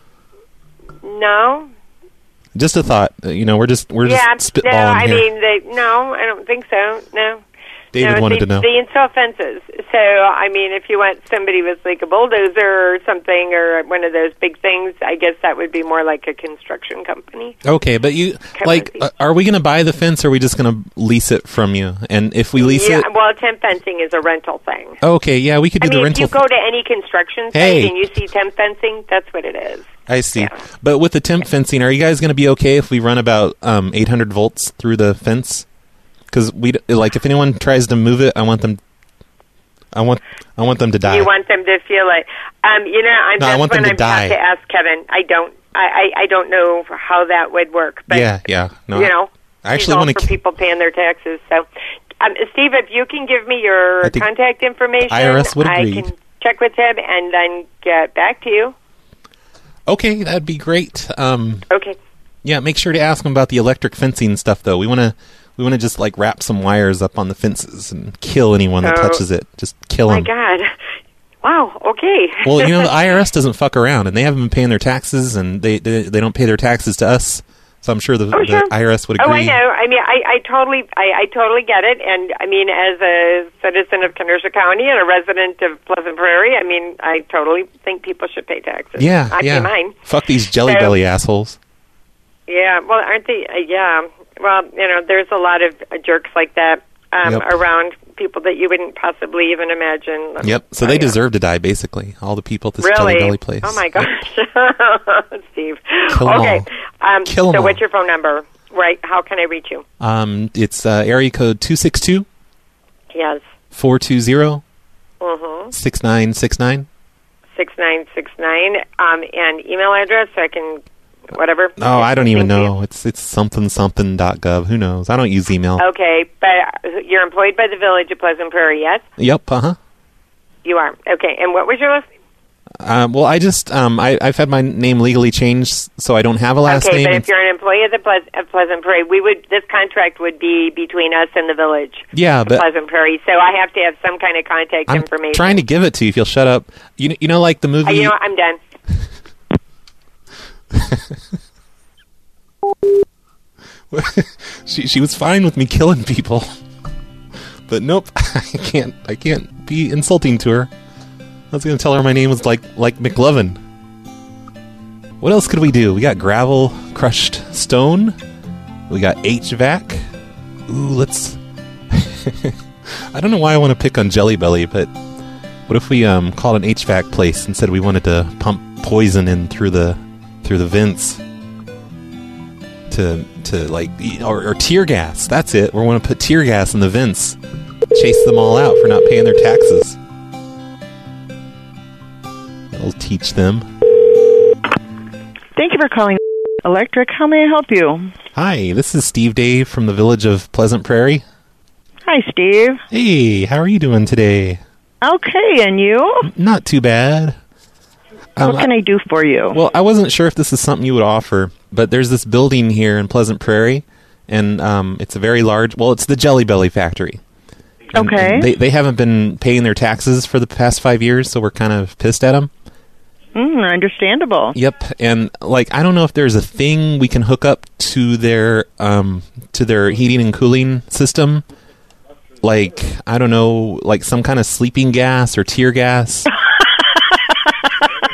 No. Just a thought. Uh, You know, we're just we're yeah, just spitballing no, I here. mean, they, no, I don't think so. No. David no, wanted they, to know. They install fences. So, I mean, if you want somebody with like a bulldozer or something or one of those big things, I guess that would be more like a construction company. Okay, but you like, uh, are we going to buy the fence, or are we just going to lease it from you? And if we lease yeah, it, well, temp fencing is a rental thing. okay, yeah, we could do I the mean, rental. if you go to any construction site Hey. and you see temp fencing, that's what it is. I see. But with the temp fencing, are you guys going to be okay if we run about um, eight hundred volts through the fence? Because we d- like, if anyone tries to move it, I want them. I want. I want them to die. You want them to feel like, um, you know, I'm No, I that's want when them to I'm die. have to ask Kevin. I don't, I, I, I don't know how that would work, but yeah, yeah. No, you know, I actually he's all want for to. people paying their taxes. So, um, Steve, if you can give me your I think contact information, I R S would I agree. can check with him and then get back to you. Okay, that'd be great. Um, Okay. yeah, make sure to ask them about the electric fencing stuff, though. We want to. We want to just like wrap some wires up on the fences and kill anyone that Oh. touches it. Just kill My them. God. Wow. Okay. Well, you know, the I R S doesn't fuck around, and they haven't been paying their taxes, and they they, they don't pay their taxes to us. So I'm sure the, Oh, sure. the I R S would Oh, I agree. know. I mean, I, I totally, I, I totally get it. And I mean, as a citizen of Kenosha County and a resident of Pleasant Prairie, I mean, I totally think people should pay taxes. Yeah, I yeah. pay mine. Fuck these jelly So- belly assholes. Yeah. Well, aren't they? Uh, yeah. Well, you know, there's a lot of uh, jerks like that um, Yep. around people that you wouldn't possibly even imagine. Yep. So they deserve to die, basically. All the people at this Really? jelly belly place. Oh my gosh, Steve. Kill 'em okay. all. Um, Kill 'em so, all. what's your phone number? Right. How can I reach you? Um, it's uh, area code two six two, Yes. four two zero, Mm-hmm. six nine six nine. Six nine six nine. Um, and email address so I can whatever. Oh, I don't even know. It's it's something something dot gov. Who knows? I don't use email. Okay, but you're employed by the Village of Pleasant Prairie, yes? Yep. Uh huh. You are. Okay. And what was your last name? Um, well, I just um, I, I've had my name legally changed, so I don't have a last okay, name. but if you're an employee of the Pleas- of Pleasant Prairie, we would this contract would be between us and the Village. Yeah, of but- Pleasant Prairie. So I have to have some kind of contact I'm information. trying to give it to you if you'll shut up. You you know, like the movie. Uh, you know what? I'm done. she she was fine with me killing people, but nope, I can't I can't be insulting to her. I was gonna tell her my name was like like McLovin. What else could we do? We got gravel, crushed stone. We got H V A C. Ooh, let's. I don't know why I want to pick on Jelly Belly, but what if we um called an H V A C place and said we wanted to pump poison in through the through the vents? To, to like or, or tear gas. That's it. We want to put tear gas in the vents, chase them all out for not paying their taxes. That'll teach them. Thank you for calling Electric. How may I help you? Hi, this is Steve Dave from the Village of Pleasant Prairie. Hi, Steve. Hey, how are you doing today? Okay, and you? Not too bad. Um, what can I do for you? Well, I wasn't sure if this is something you would offer, but there's this building here in Pleasant Prairie, and um, it's a very large. Well, it's the Jelly Belly factory. And, Okay. and they they haven't been paying their taxes for the past five years, so we're kind of pissed at them. Mm, understandable. Yep, and like I don't know if there's a thing we can hook up to their um to their heating and cooling system, like I don't know, like some kind of sleeping gas or tear gas.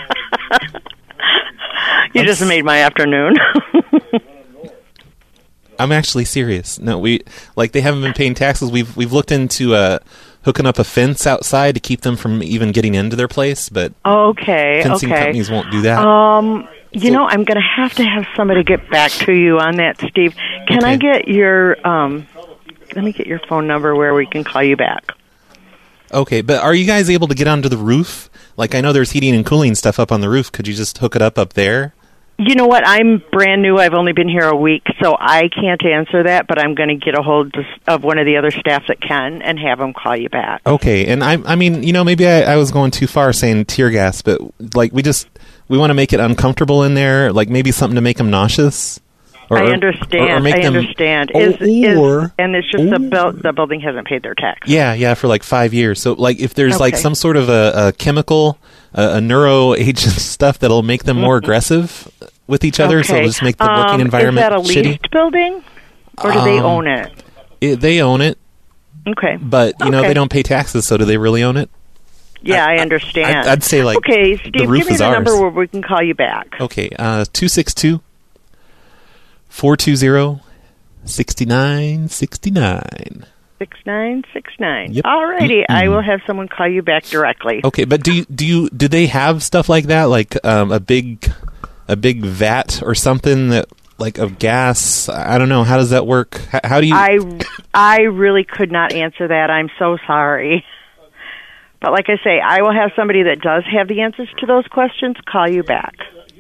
You just made my afternoon. I'm actually serious. No, we like they haven't been paying taxes. We've we've looked into uh, hooking up a fence outside to keep them from even getting into their place, but Okay, fencing okay. companies won't do that. Um, you know, I'm going to have to have somebody get back to you on that, Steve. Can I get your, um, let me get your phone number where we can call you back. Okay, but are you guys able to get onto the roof? Like, I know there's heating and cooling stuff up on the roof. Could you just hook it up up there? You know what? I'm brand new. I've only been here a week, so I can't answer that, but I'm going to get a hold of one of the other staff that can and have them call you back. Okay, and I I mean, you know, maybe I, I was going too far saying tear gas, but, like, we just, we want to make it uncomfortable in there, like maybe something to make them nauseous. Or, I understand. Or, or make I them, understand. Or, is, or, is, and it's just the, buil- the building hasn't paid their tax. Yeah, yeah, for like five years. So, like, if there's like Okay. some sort of a, a chemical, a, a neuro agent stuff that'll make them more aggressive with each other, so Okay. it'll just make the working Um, environment Is that a shitty. leased building, or do they Um, own it? It, they own it, Okay. but you know Okay. they don't pay taxes, so do they really own it? Yeah, I, understand. I'd- I'd say, like, okay, the Steve, roof give me is the ours. number where we can call you back. Okay, uh, two six two, four two zero, six nine six nine. Six nine six nine. Yep. Alrighty, I Mm-mm. will have someone call you back directly. Okay, but do you do you do they have stuff like that, like um, a big a big vat or something that like of gas? I don't know. How does that work? How, how do you? I I really could not answer that. I'm so sorry. But like I say, I will have somebody that does have the answers to those questions call you back.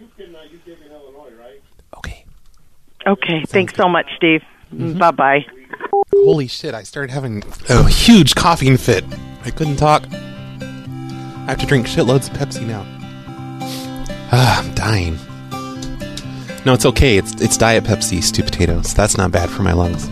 Okay. Okay. Thanks so much, Steve. Mm-hmm. Bye bye. Holy shit! I started having a huge coughing fit. I couldn't talk. I have to drink shitloads of Pepsi now. Ah, I'm dying. No, it's okay. It's it's Diet Pepsi, stew potatoes. That's not bad for my lungs.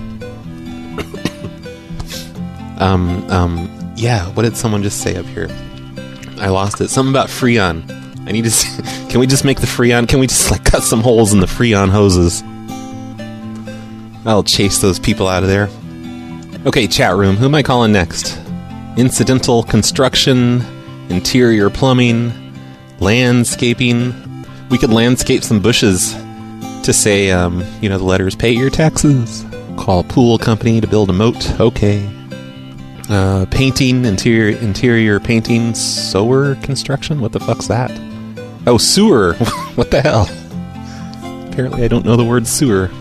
um, um, yeah. What did someone just say up here? I lost it. Something about Freon. I need to. See, can we just make the Freon? Can we just like cut some holes in the Freon hoses? I'll chase those people out of there. Okay, chat room. Who am I calling next? Incidental construction, interior plumbing, landscaping. We could landscape some bushes to say, um, you know, the letters pay your taxes. Call a pool company to build a moat. Okay. Uh, painting, interior interior painting, sewer construction. What the fuck's that? Oh, sewer. What the hell? Apparently I don't know the word sewer.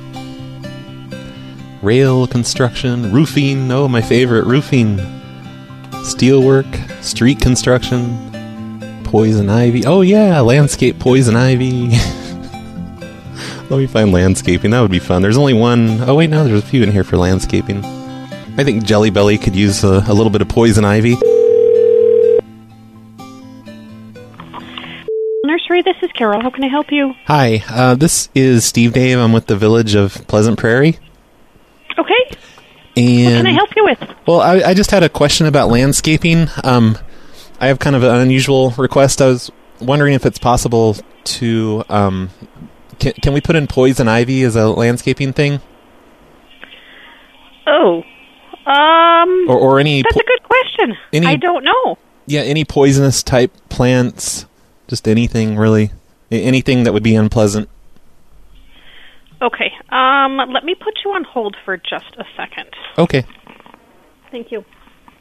Rail construction, roofing. Oh, my favorite, roofing. Steelwork, street construction, poison ivy. Oh yeah, landscape poison ivy. Let me find landscaping. That would be fun. There's only one. Oh wait, no, there's a few in here for landscaping. I think Jelly Belly could use a, a little bit of poison ivy. Nursery, this is Carol. How can I help you? Hi, uh, this is Steve Dave. I'm with the Village of Pleasant Prairie. Okay. And What can I help you with? Well, I, I just had a question about landscaping. Um, I have kind of an unusual request. I was wondering if it's possible to um, can can we put in poison ivy as a landscaping thing, Oh, um, or or any that's po- a good question. any- I don't know. yeah any poisonous type plants, just anything really, A- anything that would be unpleasant. Okay, um, let me put you on hold for just a second. Okay, Thank you.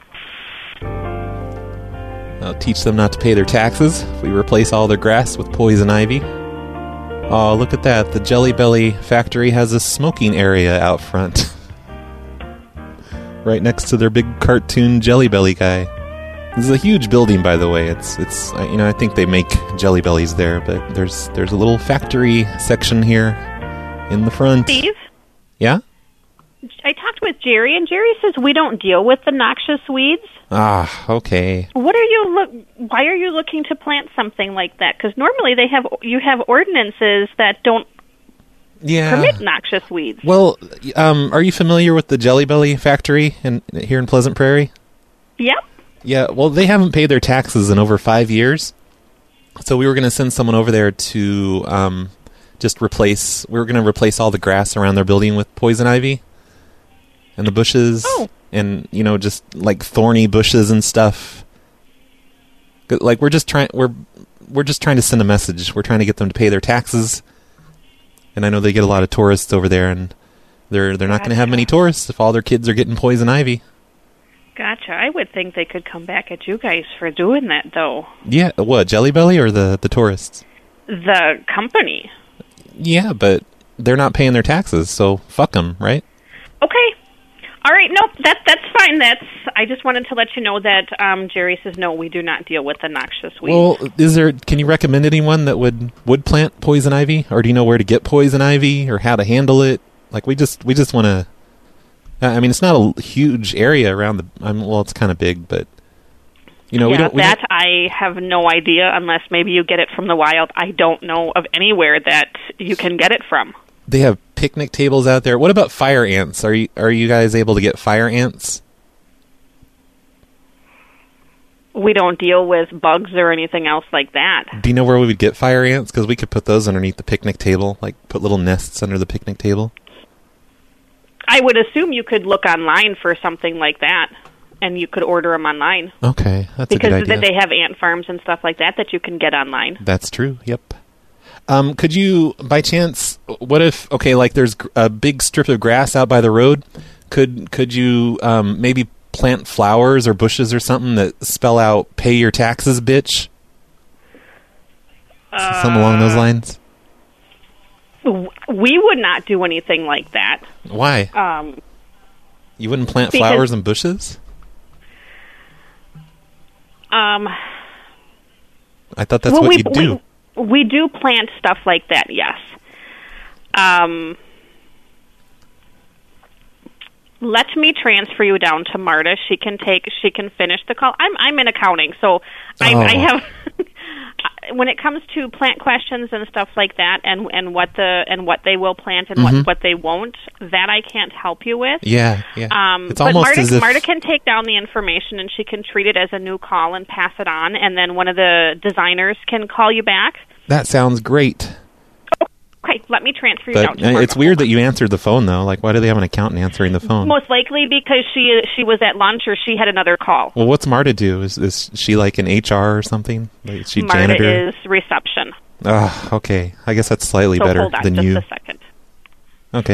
I'll teach them not to pay their taxes if we replace all their grass with poison ivy. Oh, look at that! The Jelly Belly factory has a smoking area out front. Right next to their big cartoon Jelly Belly guy. This is a huge building, by the way. It's it's uh, you know I think they make Jelly Bellies there, but there's there's a little factory section here in the front. Steve, Yeah. I talked with Jerry, and Jerry says we don't deal with the noxious weeds. Ah, okay. What are you look? Why are you looking to plant something like that? Because normally they have you have ordinances that don't Yeah. permit noxious weeds. Well, um, are you familiar with the Jelly Belly factory in here in Pleasant Prairie? Yep. Yeah. Well, they haven't paid their taxes in over five years, so we were going to send someone over there to um, just replace. We were going to replace all the grass around their building with poison ivy. And the bushes, Oh. and you know, just like thorny bushes and stuff. Like we're just trying, we're we're just trying to send a message. We're trying to get them to pay their taxes. And I know they get a lot of tourists over there, and They're they're not going to have many tourists if all their kids are getting poison ivy. Gotcha. I would think they could come back at you guys for doing that, though. Yeah, what, Jelly Belly or the, the tourists? The company. Yeah, but they're not paying their taxes, so fuck them, right? Okay. All right. Nope. That that's fine. That's. I just wanted to let you know that um, Jerry says no. We do not deal with the noxious weeds. Well, is there? Can you recommend anyone that would, would plant poison ivy, or do you know where to get poison ivy, or how to handle it? Like we just we just want to. I mean, it's not a huge area around the. I mean, well, it's kind of big, but you know, yeah, we don't. We that don't, I have no idea unless maybe you get it from the wild. I don't know of anywhere that you can get it from. They have picnic tables out there. What about fire ants? Are you are you guys able to get fire ants? We don't deal with bugs or anything else like that. Do you know where we would get fire ants? Because we could put those underneath the picnic table, like put little nests under the picnic table. I would assume you could look online for something like that, and you could order them online. Okay, that's because a good idea. Because they have ant farms and stuff like that that you can get online. That's true, yep. Um, could you, by chance, what if, okay, like there's a big strip of grass out by the road, could could you um, maybe plant flowers or bushes or something that spell out, pay your taxes, bitch? Uh, something along those lines? We would not do anything like that. Why? Um, you wouldn't plant because, flowers and bushes? Um, I thought that's well, what we, you do. We, We do plant stuff like that, yes. Um, let me transfer you down to Marta. She can take. She can finish the call. I'm I'm in accounting, so I, oh. I have. When it comes to plant questions and stuff like that, and and what the and what they will plant and mm-hmm. what what they won't, that I can't help you with. Yeah, yeah. Um, it's but almost Marta, as if Marta can take down the information and she can treat it as a new call and pass it on, and then one of the designers can call you back. That sounds great. Okay, let me transfer you But down to Marta. it's weird that you answered the phone, though. Like, why do they have an accountant answering the phone? Most likely because she she was at lunch or she had another call. Well, what's Marta do? Is is she like an H R or something? Like, is she Marta janitor? is reception. Ah, okay. I guess that's slightly so better hold on than just you. a second. Okay.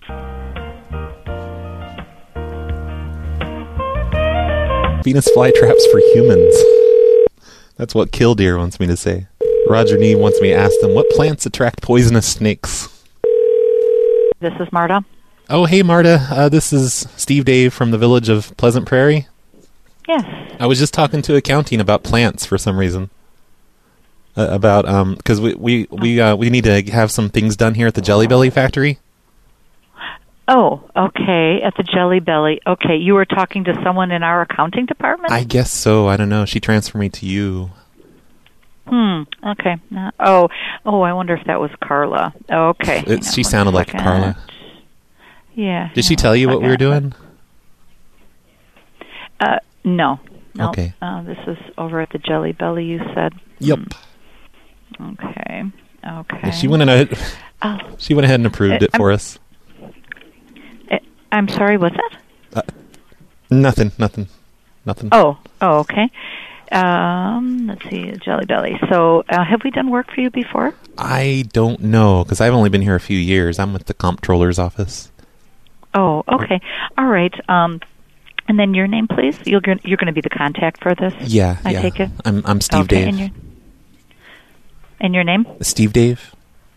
Venus flytraps for humans. That's what Killdeer wants me to say. Roger Nee wants me to ask them, what plants attract poisonous snakes? This is Marta. Oh, hey, Marta. Uh, this is Steve Dave from the village of Pleasant Prairie. Yes. I was just talking to accounting about plants for some reason. Uh, about, um, because we, we, we, uh, we need to have some things done here at the Jelly Belly factory. Oh, okay. At the Jelly Belly. Okay, you were talking to someone in our accounting department? I guess so. I don't know. She transferred me to you. Hmm. Okay. Uh, oh. Oh. I wonder if that was Carla. Okay. It, she sounded like Carla. Yeah. Did she tell you what we were doing? Uh, no. no. Okay. Uh, this is over at the Jelly Belly. You said. Yep. Hmm. Okay. Okay. Yeah, she went ahead. Oh. She went ahead and approved Uh, it for I'm, us. uh, I'm sorry. What's that? Uh, nothing. Nothing. Nothing. Oh. Oh. Okay. Um, let's see, Jelly Belly. So, uh, have we done work for you before? I don't know, because I've only been here a few years. I'm with the comptroller's office. Oh, okay. All right. Um, and then your name, please. You're going you're going to be the contact for this. Yeah, I yeah. take it. I'm I'm Steve okay, Dave. And your, and your name? Steve Dave.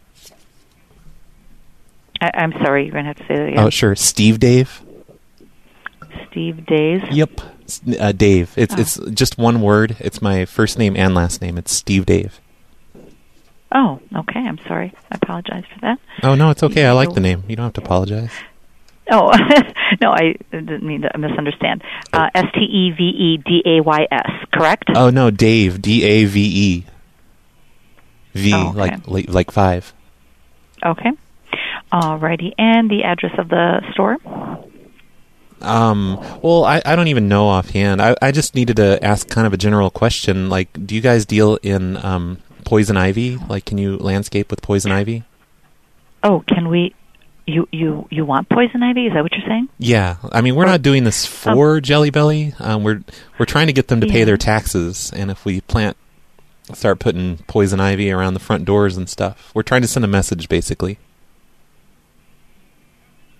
I, I'm sorry. You're going to have to say that again. Oh, sure. Steve Dave. Steve Dave. Yep. Uh, Dave. It's oh. it's just one word. It's my first name and last name. It's Steve Dave. Oh, okay. I'm sorry. I apologize for that. Oh, no, it's okay. I like the name. You don't have to apologize. Oh, no, I didn't mean to misunderstand. Uh, S T E V E D A Y S, correct? Oh, no, Dave. D A V E. V, oh, okay. like, like like five. Okay. All righty. And the address of the store? Um, well, I, I don't even know offhand. I, I just needed to ask kind of a general question. Like, do you guys deal in um, poison ivy? Like, can you landscape with poison ivy? Oh, can we... You, you, you want poison ivy? Is that what you're saying? Yeah. I mean, we're not doing this for um, Jelly Belly. Um, we're we're trying to get them to yeah. pay their taxes. And if we plant, start putting poison ivy around the front doors and stuff, we're trying to send a message, basically.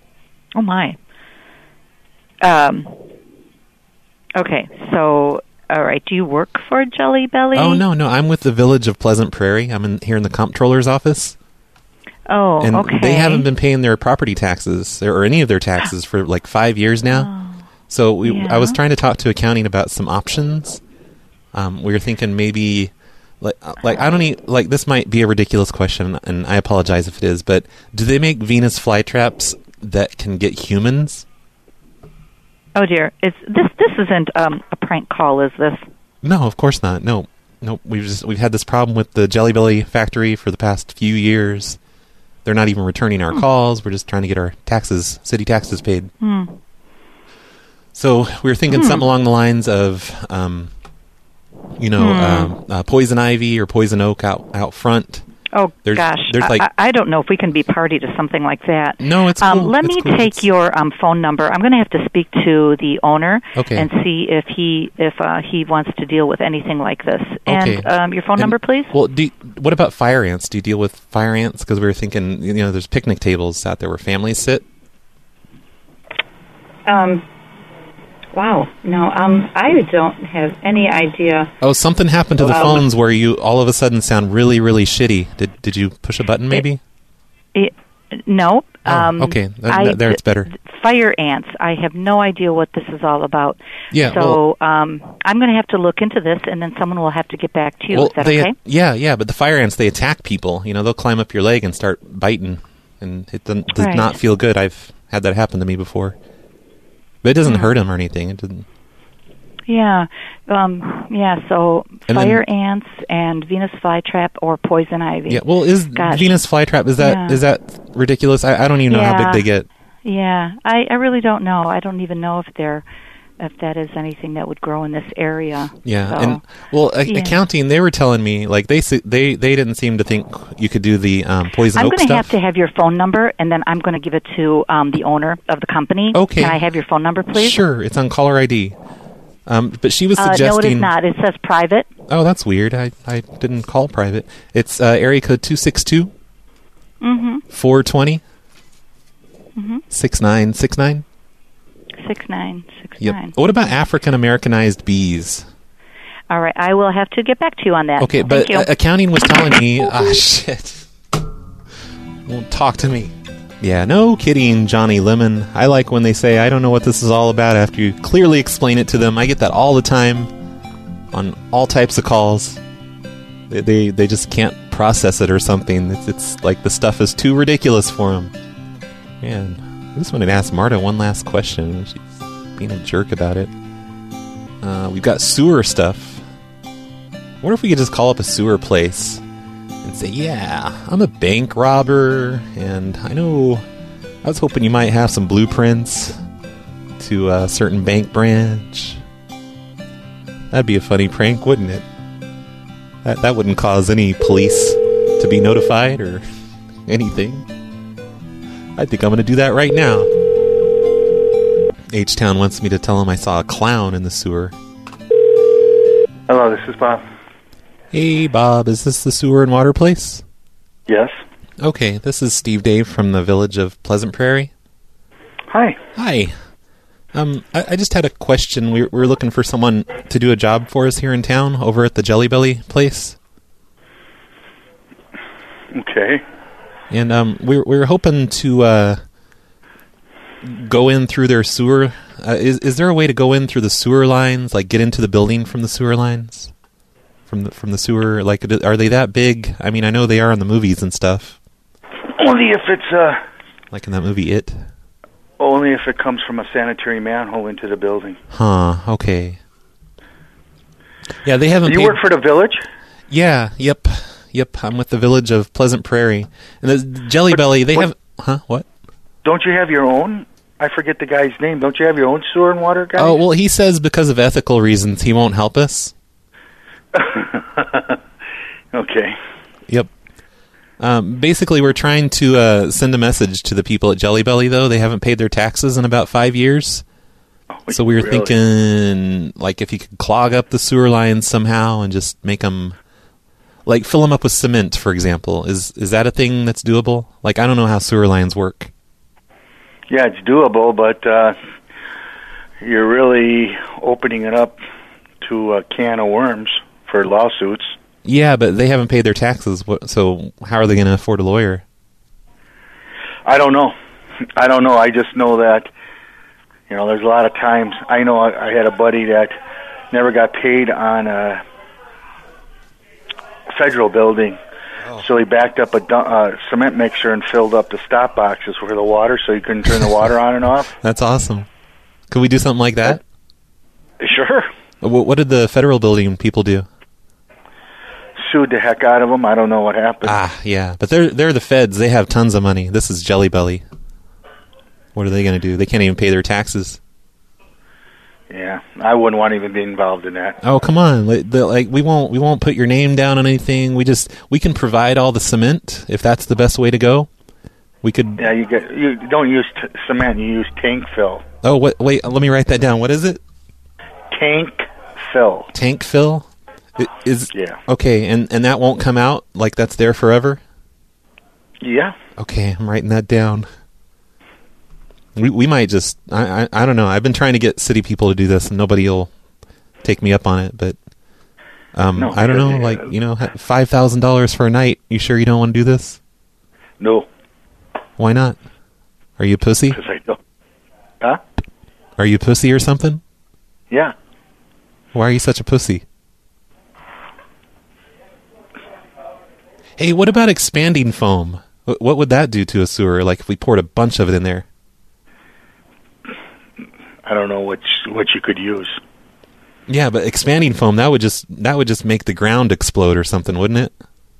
Oh my. Um. Okay, so all right. Do you work for Jelly Belly? Oh no, no, I'm with the Village of Pleasant Prairie. I'm in here in the comptroller's office. Oh, and okay. They haven't been paying their property taxes or any of their taxes for like five years now. Oh, so we, yeah. I was trying to talk to accounting about some options. Um, we were thinking maybe, like, like I don't need, like this might be a ridiculous question, and I apologize if it is. But do they make Venus flytraps that can get humans? Oh dear, it's this. This isn't um, a prank call, is this? No, of course not. No, no. We've just we've had this problem with the Jelly Belly factory for the past few years. They're not even returning our hmm. calls. We're just trying to get our taxes, city taxes paid. Hmm. So we were thinking hmm. something along the lines of, um, you know, hmm. um, uh, poison ivy or poison oak out out front. Oh there's, gosh, there's like I, I don't know if we can be party to something like that. No, it's um, cool. Let it's me cool. take it's, your um, phone number. I'm going to have to speak to the owner okay. and see if he if uh, he wants to deal with anything like this. Okay. And um, your phone and, number, please. Well, do you, what about fire ants? Do you deal with fire ants? Because we were thinking, you know, there's picnic tables out there where families sit. Um. Wow. No. Um. I don't have any idea. Oh, something happened to the Um, phones where you all of a sudden sound really, really shitty. Did Did you push a button? Maybe. It, no. Oh, um, okay. Th- I- th- there it's better. Fire ants. I have no idea what this is all about. Yeah, So um, I'm going to have to look into this, and then someone will have to get back to you. Well, is that they, okay? Yeah, yeah, but the fire ants, they attack people. You know, they'll climb up your leg and start biting, and it doesn't, does Right. not feel good. I've had that happen to me before. But it doesn't Hmm. hurt them or anything. It doesn't. Yeah. Um, yeah. So And fire then- ants and Venus flytrap or poison ivy. Yeah, well, is Gosh. Venus flytrap, is that Yeah. is that ridiculous? I, I don't even know how Yeah. big they get. Yeah. I, I really don't know. I don't even know if they're if that is anything that would grow in this area. Yeah, So, and well, a- yeah. accounting, they were telling me, like, they se- they they didn't seem to think you could do the um, poison I'm oak going to have stuff. to have your phone number, and then I'm going to give it to um, the owner of the company. Okay. Can I have your phone number, please? Sure, it's on caller I D. Um, but she was Uh, suggesting... no, it is not. It says private. Oh, that's weird. I, I didn't call private. It's uh, area code two six two, Mm-hmm. four two zero, Mm-hmm. six nine six nine. Six nine six Yep. nine. What about African Americanized bees? All right, I will have to get back to you on that. Okay, Thank but you. uh, accounting was telling me... Ah, shit. Won't talk to me. Yeah, no kidding, Johnny Lemon. I like when they say, I don't know what this is all about after you clearly explain it to them. I get that all the time on all types of calls. They they, they just can't process it or something. It's, it's like the stuff is too ridiculous for them. Man, I just wanted to ask Marta one last question. She's being a jerk about it. Uh, we've got sewer stuff. I wonder if we could just call up a sewer place and say, yeah, I'm a bank robber, and I know I was hoping you might have some blueprints to a certain bank branch. That'd be a funny prank, wouldn't it? That that wouldn't cause any police to be notified or anything. I think I'm going to do that right now. H-Town wants me to tell him I saw a clown in the sewer. Hello, this is Bob. Hey, Bob, is this the sewer and water place? Yes. Okay, this is Steve Dave from the Village of Pleasant Prairie. Hi. Hi. Um, I, I just had a question. We, we were looking for someone to do a job for us here in town over at the Jelly Belly place. Okay. And um, we, we were hoping to uh, go in through their sewer. Uh, is, is there a way to go in through the sewer lines, like get into the building from the sewer lines? From the, from the sewer, like, are they that big? I mean, I know they are in the movies and stuff. Only if it's uh Like in that movie, It. only if it comes from a sanitary manhole into the building. Huh, okay. Yeah, they haven't Do you paid... work for the village? Yeah, yep. Yep, I'm with the Village of Pleasant Prairie. And the Jelly But Belly, they what- have... Huh, what? Don't you have your own? I forget the guy's name. Don't you have your own sewer and water guy? Oh, well, he says because of ethical reasons, he won't help us. Okay. Yep. Um, basically, we're trying to uh, send a message to the people at Jelly Belly, though. They haven't paid their taxes in about five years. Oh, So we were really? thinking, like, if you could clog up the sewer lines somehow and just make them, like, fill them up with cement, for example. Is is that a thing that's doable? Like, I don't know how sewer lines work. Yeah, it's doable, but uh, you're really opening it up to a can of worms for lawsuits. Yeah, but they haven't paid their taxes, What- so how are they going to afford a lawyer? I don't know. I don't know. I just know that, you know, there's a lot of times. I know I, I had a buddy that never got paid on a federal building. So he backed up a du- uh, cement mixer and filled up the stop boxes for the water so he couldn't turn the water on and off. That's awesome. Could we do something like that? Sure. What, what did the federal building people do? Sued the heck out of him. I don't know what happened. Ah, yeah. But they're they're the feds. They have tons of money. This is Jelly Belly. What are they going to do? They can't even pay their taxes. Yeah, I wouldn't want to even be involved in that. Oh, come on. Like, the, like we won't we won't put your name down on anything. We just we can provide all the cement if that's the best way to go. We could. Yeah, you get you don't use t- cement. You use tank fill. Oh, what, wait. Let me write that down. What is it? Tank fill. Tank fill. It is yeah. Okay, and and that won't come out. Like that's there forever. Yeah. Okay, I'm writing that down. We we might just I, I I don't know. I've been trying to get city people to do this, and nobody will take me up on it. But um, No, I don't know. because, Like uh, you know, five thousand dollars for a night. You sure you don't want to do this? No. Why not? Are you a pussy? Because I don't. Huh? Are you a pussy or something? Yeah. Why are you such a pussy? Hey, what about expanding foam? What, what would that do to a sewer? Like if we poured a bunch of it in there? I don't know what what you could use. Yeah, but expanding foam, that would just that would just make the ground explode or something, wouldn't it?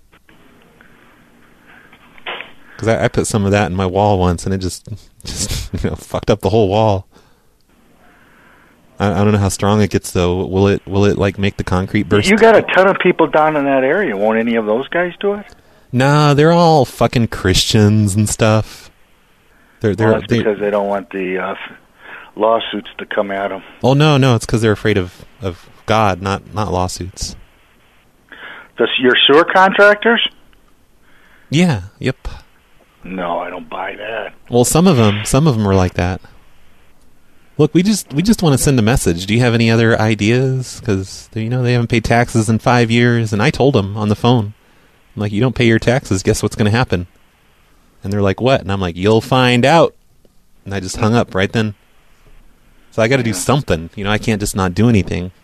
Because I, I put some of that in my wall once, and it just just you know fucked up the whole wall. I, I don't know how strong it gets though. Will it will it like make the concrete burst? You got a ton of people down in that area. Won't any of those guys do it? Nah, they're all fucking Christians and stuff. They're they're Well, that's they, because they don't want the uh, lawsuits to come at them. oh no no, it's because they're afraid of of God, not not lawsuits. Does your sewer contractors? Yeah. Yep. No, I don't buy that. Well, some of them, some of them are like that. Look, we just we just want to send a message. Do you have any other ideas? Because you know they haven't paid taxes in five years, and I told them on the phone, I'm like, you don't pay your taxes, guess what's going to happen? And they're like, what? And I'm like, you'll find out. And I just hung up right then. So I got to do something. You know, I can't just not do anything.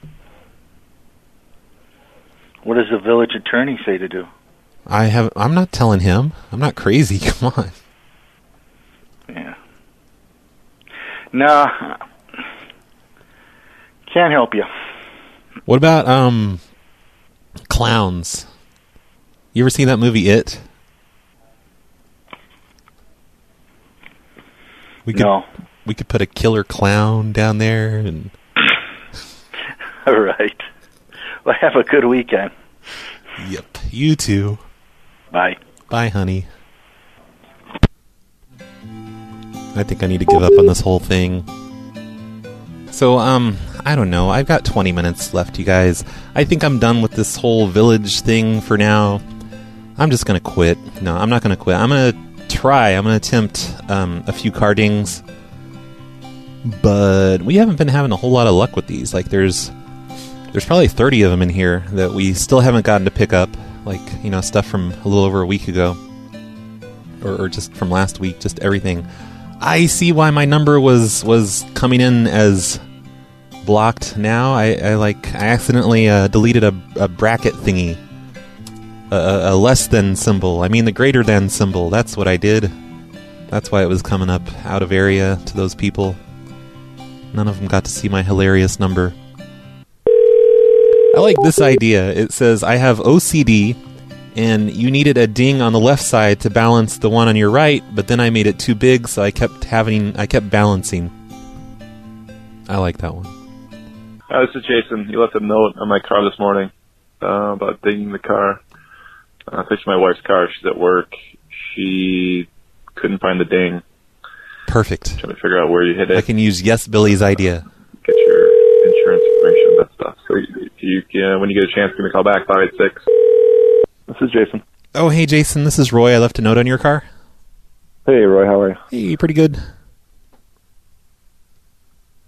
What does the village attorney say to do? I have. I'm not telling him. I'm not crazy. Come on. Yeah. No, can't help you. What about um, clowns? You ever seen that movie It? We could, no. We could put a killer clown down there, and All right. Well, have a good weekend. Yep. You too. Bye. Bye, honey. I think I need to give up on this whole thing. So, um, I don't know. I've got twenty minutes left, you guys. I think I'm done with this whole village thing for now. I'm just going to quit. No, I'm not going to quit. I'm going to try. I'm going to attempt um, a few cardings. But we haven't been having a whole lot of luck with these. Like, there's there's probably thirty of them in here that we still haven't gotten to pick up. Like, you know, stuff from a little over a week ago. Or, or just from last week. Just everything. I see why my number was was coming in as blocked now. I, I like I accidentally uh, deleted a, a bracket thingy. A, a less than symbol. I mean the greater than symbol. That's what I did. That's why it was coming up out of area to those people. None of them got to see my hilarious number. I like this idea. It says, I have O C D, and you needed a ding on the left side to balance the one on your right, but then I made it too big, so I kept having, I kept balancing. I like that one. Hi, this is Jason. You left a note on my car this morning uh, about dinging the car. I uh, fixed my wife's car. She's at work. She couldn't find the ding. Perfect. Trying to figure out where you hit it. I can use Yes Billy's idea. Get your insurance information, that stuff. So you, you, uh, when you get a chance, give me a call back, five eight six. This is Jason. Oh, hey, Jason. This is Roy. I left a note on your car. Hey, Roy. How are you? Hey, pretty good.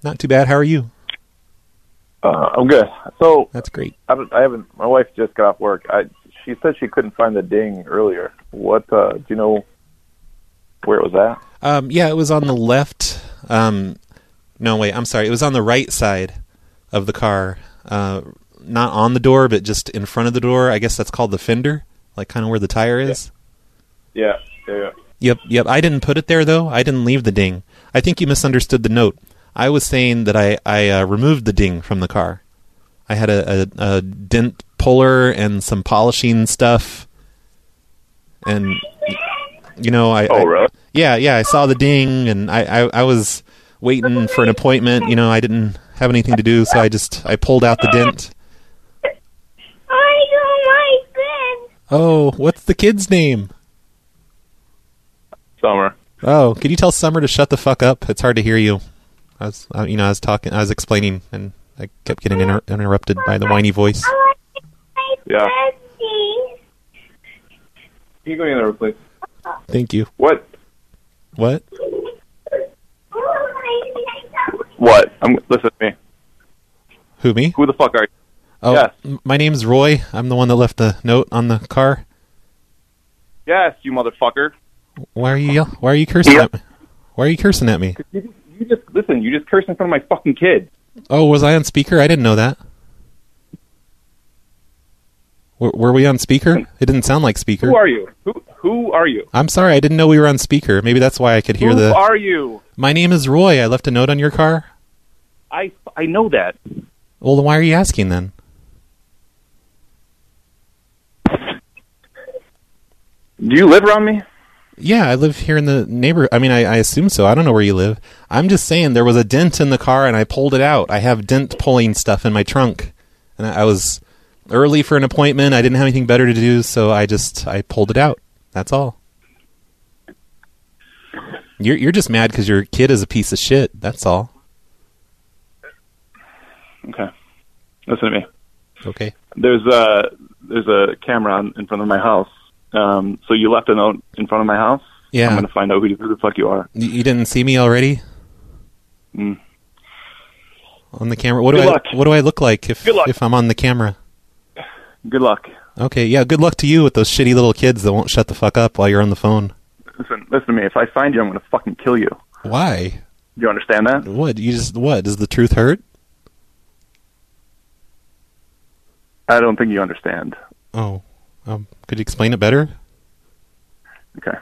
Not too bad. How are you? Uh, I'm good. So that's great. I, haven't- I haven't. My wife just got off work. I she said she couldn't find the ding earlier. What? Uh, do you know where it was at? Um, yeah, it was on the left. Um, no, wait. I'm sorry. It was on the right side of the car. Uh, not on the door, but just in front of the door. I guess that's called the fender, like kind of where the tire is. Yeah. Yeah. Yeah. Yep, yep. I didn't put it there, though. I didn't leave the ding. I think you misunderstood the note. I was saying that I, I uh, removed the ding from the car. I had a, a, a dent puller and some polishing stuff. And, you know, I... Oh, really? I, yeah, yeah. I saw the ding, and I, I, I was waiting for an appointment. You know, I didn't have anything to do, so I just... I pulled out the dent. I don't like this. Oh, what's the kid's name? Summer. Oh, could you tell Summer to shut the fuck up? It's hard to hear you. I was, uh, you know, I was talking, I was explaining, and I kept getting inter- interrupted by the whiny voice. Yeah. Can you go in there, please? Thank you. What? What? What? I'm listen to me. Who, me? Who the fuck are you? Oh, Yes. m- my name's Roy. I'm the one that left the note on the car. Yes, you motherfucker. Why are you yell- Why are you cursing at me? Why are you cursing at me? You just, you just listen. You just cursed in front of my fucking kid. Oh, was I on speaker? I didn't know that. W- were we on speaker? It didn't sound like speaker. Who are you? Who Who are you? I'm sorry, I didn't know we were on speaker. Maybe that's why I could hear Who the... are you? My name is Roy. I left a note on your car. I I know that. Well, then why are you asking then? Do you live around me? Yeah, I live here in the neighbor. I mean, I, I assume so. I don't know where you live. I'm just saying there was a dent in the car, and I pulled it out. I have dent pulling stuff in my trunk, and I, I was early for an appointment. I didn't have anything better to do, so I just I pulled it out. That's all. You're you're just mad because your kid is a piece of shit. That's all. Okay. Listen to me. Okay. There's a there's a camera on, in front of my house. Um, so you left a note in front of my house. Yeah. I'm gonna find out who, who the fuck you are. You, you didn't see me already Mm. on the camera. What do Good I luck. what do I look like if Good luck. if I'm on the camera? Good luck. Okay. Yeah. Good luck to you with those shitty little kids that won't shut the fuck up while you're on the phone. Listen, listen to me. If I find you, I'm gonna fucking kill you. Why? Do you understand that? What? You just what? Does the truth hurt? I don't think you understand. Oh, um, could you explain it better? Okay.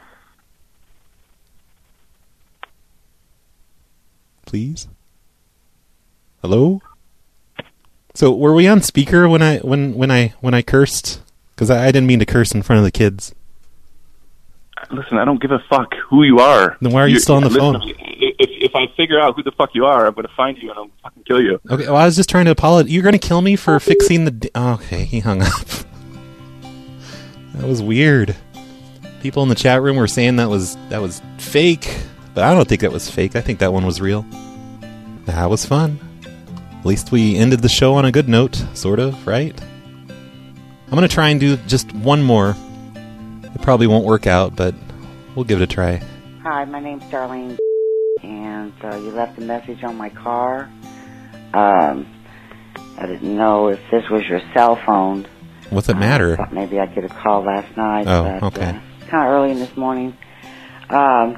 Please. Hello. So were we on speaker when I when when I when I cursed? Because I, I didn't mean to curse in front of the kids. Listen, I don't give a fuck who you are. Then why are you You're- still on the listen phone? to me. If, if I figure out who the fuck you are, I'm gonna find you and I'll fucking kill you. Okay. Well, I was just trying to apologize. You're going to kill me for fixing the. D- oh, okay, he hung up. That was weird. People in the chat room were saying that was that was fake, but I don't think that was fake. I think that one was real. That was fun. At least we ended the show on a good note, sort of, right? I'm going to try and do just one more. It probably won't work out, but we'll give it a try. Hi, my name's Darlene, and uh, you left a message on my car. Um, I didn't know if this was your cell phone. What's it matter? I thought maybe I'd get a call last night. Oh, but, okay. Uh, it's kind of early in this morning. Um,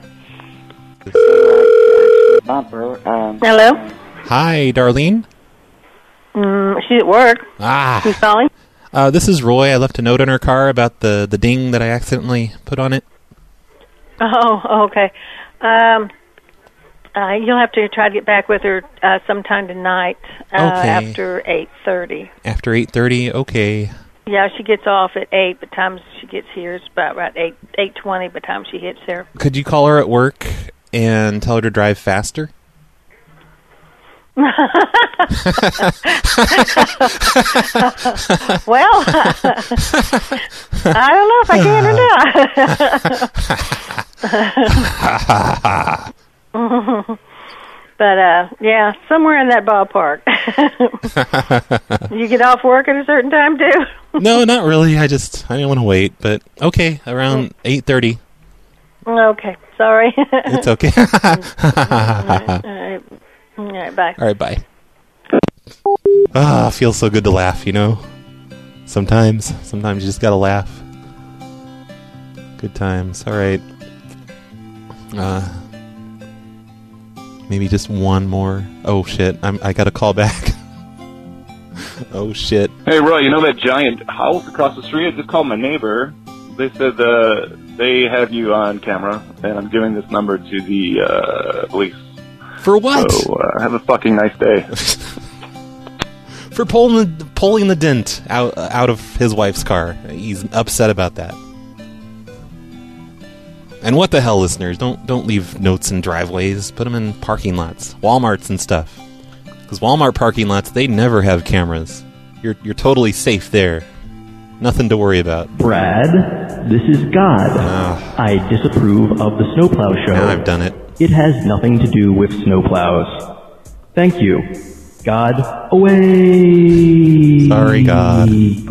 bumper. Um, Hello? Hi, Darlene. Mm, she's at work. Ah. Who's calling? Uh, this is Roy. I left a note on her car about the, the ding that I accidentally put on it. Oh, okay. Um, uh, you'll have to try to get back with her uh, sometime tonight uh, Okay. after eight thirty. After eight thirty, okay. Yeah, she gets off at eight. By the time she gets here, it's about right eight eight twenty. By the time she gets there. Could you call her at work and tell her to drive faster? Well, I don't know if I can or not. But, uh, yeah, somewhere in that ballpark. You get off work at a certain time, too? No, not really. I just, I didn't want to wait. But, okay, around eight thirty. Okay, sorry. It's okay. All right. All right, bye. All right, bye. Ah, feels so good to laugh, you know? Sometimes. Sometimes you just gotta laugh. Good times. All right. Uh, maybe just one more. Oh, shit. I'm, I gotta call back. Oh, shit. Hey, Roy, you know that giant house across the street? I just called my neighbor. They said uh, they have you on camera, and I'm giving this number to the uh, police. For what? So, uh, have a fucking nice day. For pulling the, pulling the dent out out of his wife's car. He's upset about that. And what the hell, listeners? Don't don't leave notes in driveways. Put them in parking lots, Walmarts and stuff. Because Walmart parking lots, they never have cameras. You're you're totally safe there. Nothing to worry about. Brad, this is God. Uh, I disapprove of the snowplow show. Now I've done it. It has nothing to do with snowplows. Thank you. God, away! Sorry, God.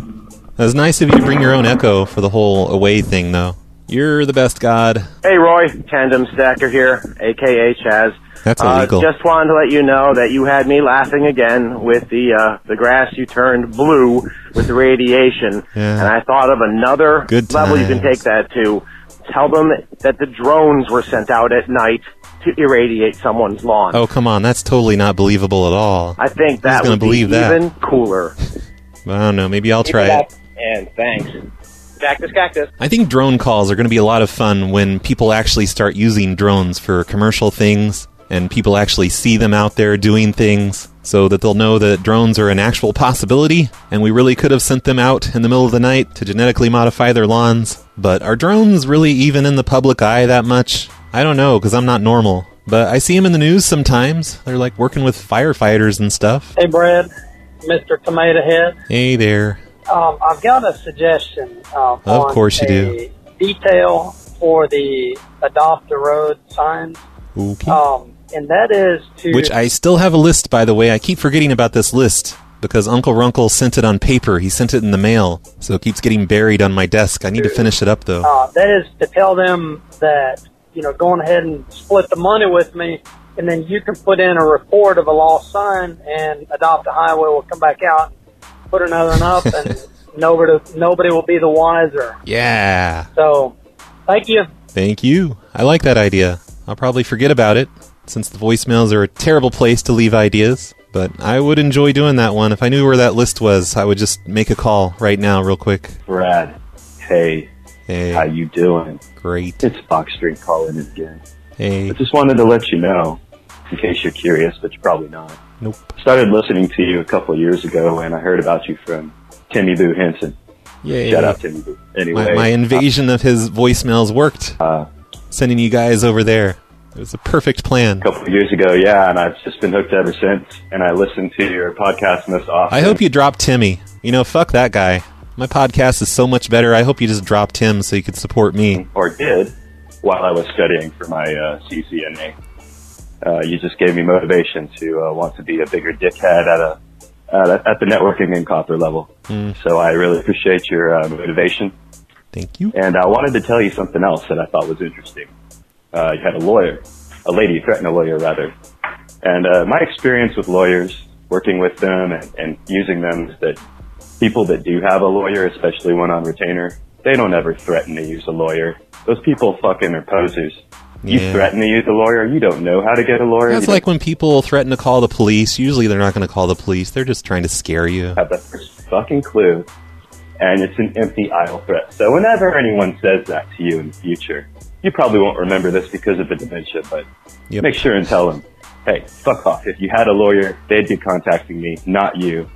It was nice of you to bring your own echo for the whole away thing, though. You're the best, God. Hey, Roy. Tandem Stacker here, a k a. Chaz. That's illegal. Uh, just wanted to let you know that you had me laughing again with the uh, the grass you turned blue with the radiation. Yeah. And I thought of another Good level you can times. take that to. Tell them that the drones were sent out at night to irradiate someone's lawn. Oh, come on. That's totally not believable at all. I think that Who's gonna would be believe that? even cooler. I don't know. Maybe I'll Keep try it it. up, and thanks. Cactus, cactus. I think drone calls are going to be a lot of fun when people actually start using drones for commercial things and people actually see them out there doing things so that they'll know that drones are an actual possibility and we really could have sent them out in the middle of the night to genetically modify their lawns. But are drones really even in the public eye that much? I don't know, because I'm not normal. But I see them in the news sometimes. They're like working with firefighters and stuff. Hey, Brad, Mister Tomato Head. Hey there. Um, I've got a suggestion. Uh, Of on course you a do. Detail for the Adopt a Road signs. Okay. Um, and that is to... Which I still have a list, by the way. I keep forgetting about this list because Uncle Runkle sent it on paper. He sent it in the mail, so it keeps getting buried on my desk. I need to finish it up, though. Uh, that is to tell them that, you know, going ahead and split the money with me, and then you can put in a report of a lost sign, and Adopt a Highway will come back out and put another one up, and nobody nobody will be the wiser. Yeah. So, thank you. Thank you. I like that idea. I'll probably forget about it, since the voicemails are a terrible place to leave ideas. But I would enjoy doing that one. If I knew where that list was, I would just make a call right now real quick. Brad, hey. Hey. How you doing? Great. It's Fox Street calling again. Hey. I just wanted to let you know, in case you're curious, but you're probably not. Nope. Started listening to you a couple of years ago, and I heard about you from Timmy Boo Henson. Yay. Shout out Timmy Boo. Anyway. My, my invasion of his voicemails worked. Uh, Sending you guys over there. It was a perfect plan. A couple of years ago, yeah, and I've just been hooked ever since. And I listen to your podcast most often. I hope you dropped Timmy. You know, fuck that guy. My podcast is so much better. I hope you just dropped him so you could support me. Or did, while I was studying for my uh, C C N A. Uh, you just gave me motivation to uh, want to be a bigger dickhead at a at, a, at the networking and copper level. Mm. So I really appreciate your uh, motivation. Thank you. And I wanted to tell you something else that I thought was interesting. Uh, you had a lawyer, a lady threatened a lawyer rather. And uh, my experience with lawyers, working with them and, and using them, is that people that do have a lawyer, especially one on retainer, they don't ever threaten to use a lawyer. Those people fucking are posers. You Yeah. threaten to use a lawyer, you don't know how to get a lawyer. That's you like when people threaten to call the police. Usually they're not going to call the police. They're just trying to scare you. don't have the first fucking clue. And it's an empty, idle threat. So whenever anyone says that to you in the future, you probably won't remember this because of the dementia, but Yep. make sure and tell them, hey, fuck off. If you had a lawyer, they'd be contacting me, not you.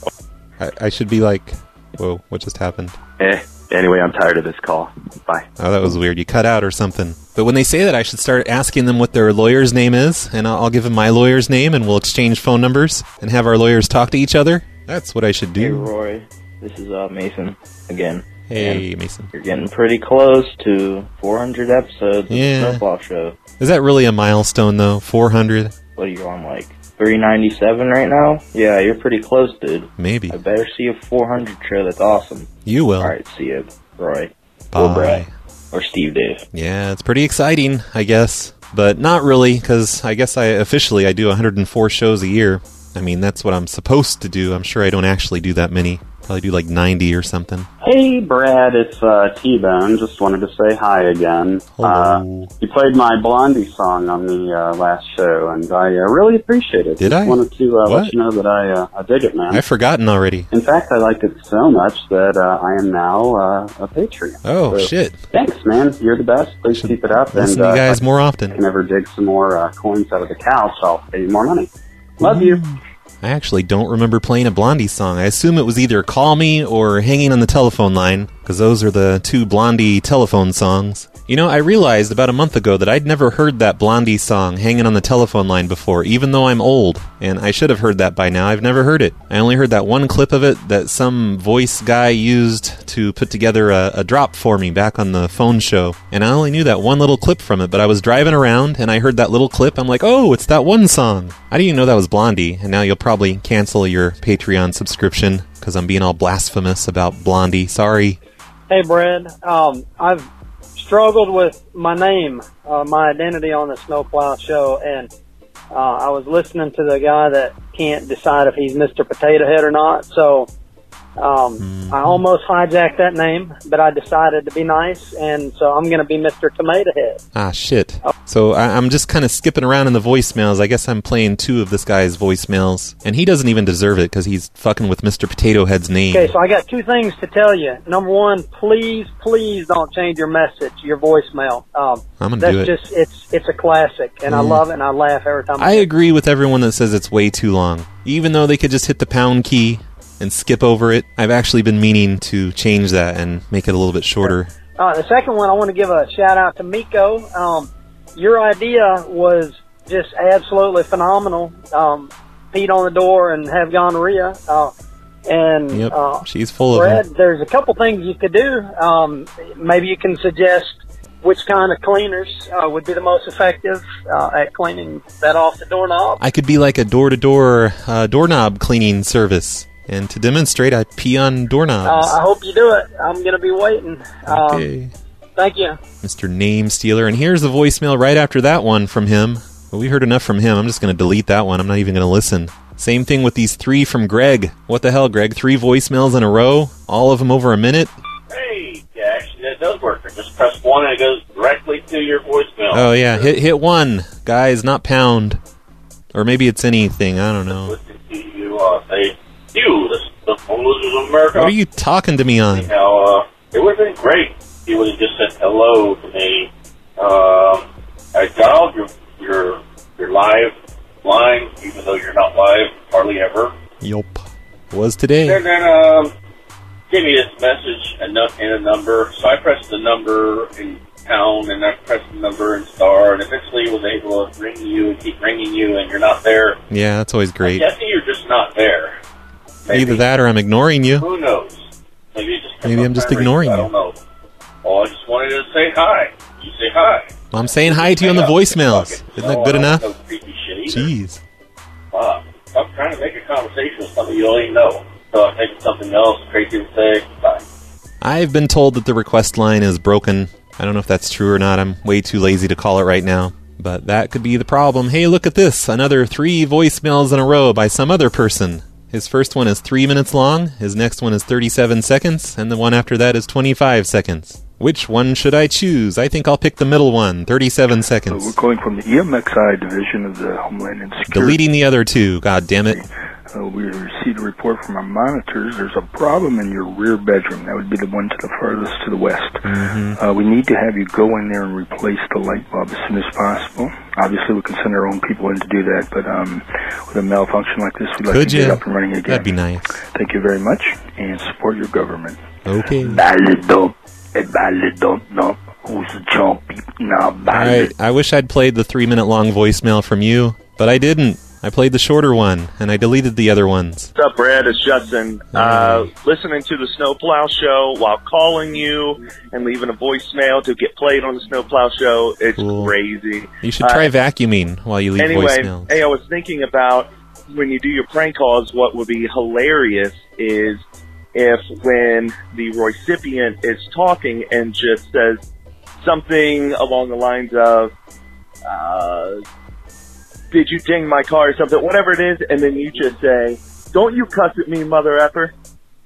I, I should be like, whoa, what just happened? Eh, anyway, I'm tired of this call. Bye. Oh, that was weird. You cut out or something. But when they say that, I should start asking them what their lawyer's name is, and I'll, I'll give them my lawyer's name, and we'll exchange phone numbers and have our lawyers talk to each other. That's what I should Hey, do. Roy. This is uh, Mason again. Hey, And Mason. You're getting pretty close to four hundred episodes Yeah. of the Snowplow Show. Is that really a milestone, though? four hundred? What are you on, like three ninety-seven right now? Yeah, you're pretty close, dude. Maybe. I better see a four hundred show. That's awesome. You will. All right, see you, Roy. Bye. Or Brad. Or Steve Dave. Yeah, it's pretty exciting, I guess. But not really, because I guess I officially I do one hundred four shows a year. I mean, that's what I'm supposed to do. I'm sure I don't actually do that many. Probably do like ninety or something. Hey, Brad, it's uh, T-Bone. Just wanted to say hi again. Hello. Uh, you played my Blondie song on the uh, last show, and I uh, really appreciate it. Did just I? wanted to uh, What? let you know that I, uh, I dig it, man. I've forgotten already. In fact, I liked it so much that uh, I am now uh, a Patreon. Oh, So, shit. Thanks, man. You're the best. Please keep it up. Listen and to you uh, guys if more often. I can ever dig some more uh, coins out of the couch, I'll pay you more money. Love you. I actually don't remember playing a Blondie song. I assume it was either Call Me or Hanging on the Telephone Line, because those are the two Blondie telephone songs. You know, I realized about a month ago that I'd never heard that Blondie song, Hanging on the Telephone Line, before, even though I'm old. And I should have heard that by now. I've never heard it. I only heard that one clip of it that some voice guy used to put together a, a drop for me back on the phone show. And I only knew that one little clip from it, but I was driving around and I heard that little clip. I'm like, oh, it's that one song. I didn't even know that was Blondie. And now you'll probably cancel your Patreon subscription because I'm being all blasphemous about Blondie. Sorry. Hey, Brad. Um, I've struggled with my name, uh, my identity on the Snowplow Show, and uh, I was listening to the guy that can't decide if he's Mister Potato Head or not, so um, mm. I almost hijacked that name, but I decided to be nice, and so I'm going to be Mister Tomato Head. Ah, shit. So I, I'm just kind of skipping around in the voicemails. I guess I'm playing two of this guy's voicemails, and he doesn't even deserve it because he's fucking with Mister Potato Head's name. Okay, so I got two things to tell you. Number one, please, please don't change your message, your voicemail. Um, I'm gonna that's do it. just it's it's a classic, and I Mm. love it, and I laugh every time. I agree with everyone that says it's way too long. Even though they could just hit the pound key and skip over it, I've actually been meaning to change that and make it a little bit shorter. Uh, the second one, I want to give a shout out to Miko. Um, your idea was just absolutely phenomenal. Um, Pete on the door and have gonorrhea. Uh, and Yep, uh, she's full of Brad, them. there's a couple things you could do. Um, maybe you can suggest which kind of cleaners uh, would be the most effective uh, at cleaning that off the doorknob. I could be like a door-to-door uh, doorknob cleaning service. And to demonstrate, I pee on doorknobs. Uh, I hope you do it. I'm going to be waiting. Um, Okay. Thank you. Mister Name Stealer. And here's the voicemail right after that one from him. Well, we heard enough from him. I'm just going to delete that one. I'm not even going to listen. Same thing with these three from Greg. What the hell, Greg? Three voicemails in a row? All of them over a minute? Hey, yeah, actually that does work. Just press one and it goes directly to your voicemail. Oh, yeah. Hit hit one, guys, not pound. Or maybe it's anything. I don't know. You uh, say, you, the, the losers of America. What are you talking to me on? Now, uh, it would have been great if you would have just said hello to me. Um, I dialed your, your, your live line, even though you're not live hardly ever. Yup. Was today. And then um, gave me this message and, no, and a number. So I pressed the number in pound, and I pressed the number in star, and eventually was able to ring you and keep ringing you, and you're not there. Yeah, that's always great. I'm guessing you're just not there. Either that or I'm ignoring you. Who knows? Maybe, you just Maybe I'm just ignoring I you. don't know. Well, I just wanted to say hi. You say hi. I'm saying hi to you on the voicemails. Isn't that good enough? No creepy shit either. Jeez. Wow. I'm trying to make a conversation with somebody you don't even know. So I think something else crazy to say. Bye. I've been told that the request line is broken. I don't know if that's true or not. I'm way too lazy to call it right now. But that could be the problem. Hey, look at this. Another three voicemails in a row by some other person. His first one is three minutes long, his next one is thirty-seven seconds, and the one after that is twenty-five seconds. Which one should I choose? I think I'll pick the middle one, thirty-seven seconds. Uh, we're calling from the E M X I division of the Homeland and Security. Deleting the other two, god damn it. Uh, we received a report from our monitors. There's a problem in your rear bedroom. That would be the one to the farthest to the west. Mm-hmm. Uh, we need to have you go in there and replace the light bulb as soon as possible. Obviously, we can send our own people in to do that, but um, with a malfunction like this, we'd like Could to you? get up and running again. That'd be nice. Thank you very much, and support your government. Okay. Balado, balado, no. Who's the jumpy? No, Alright, I wish I'd played the three minute long voicemail from you, but I didn't. I played the shorter one, and I deleted the other ones. What's up, Brad? It's Justin. Uh, listening to the Snowplow Show while calling you and leaving a voicemail to get played on the Snowplow Show. It's Cool. crazy. You should try Uh, vacuuming while you leave anyway, voicemails. hey, I was thinking about when you do your prank calls, what would be hilarious is if when the recipient is talking and just says something along the lines of, uh, did you ding my car or something, whatever it is, and then you just say, don't you cuss at me, mother effer.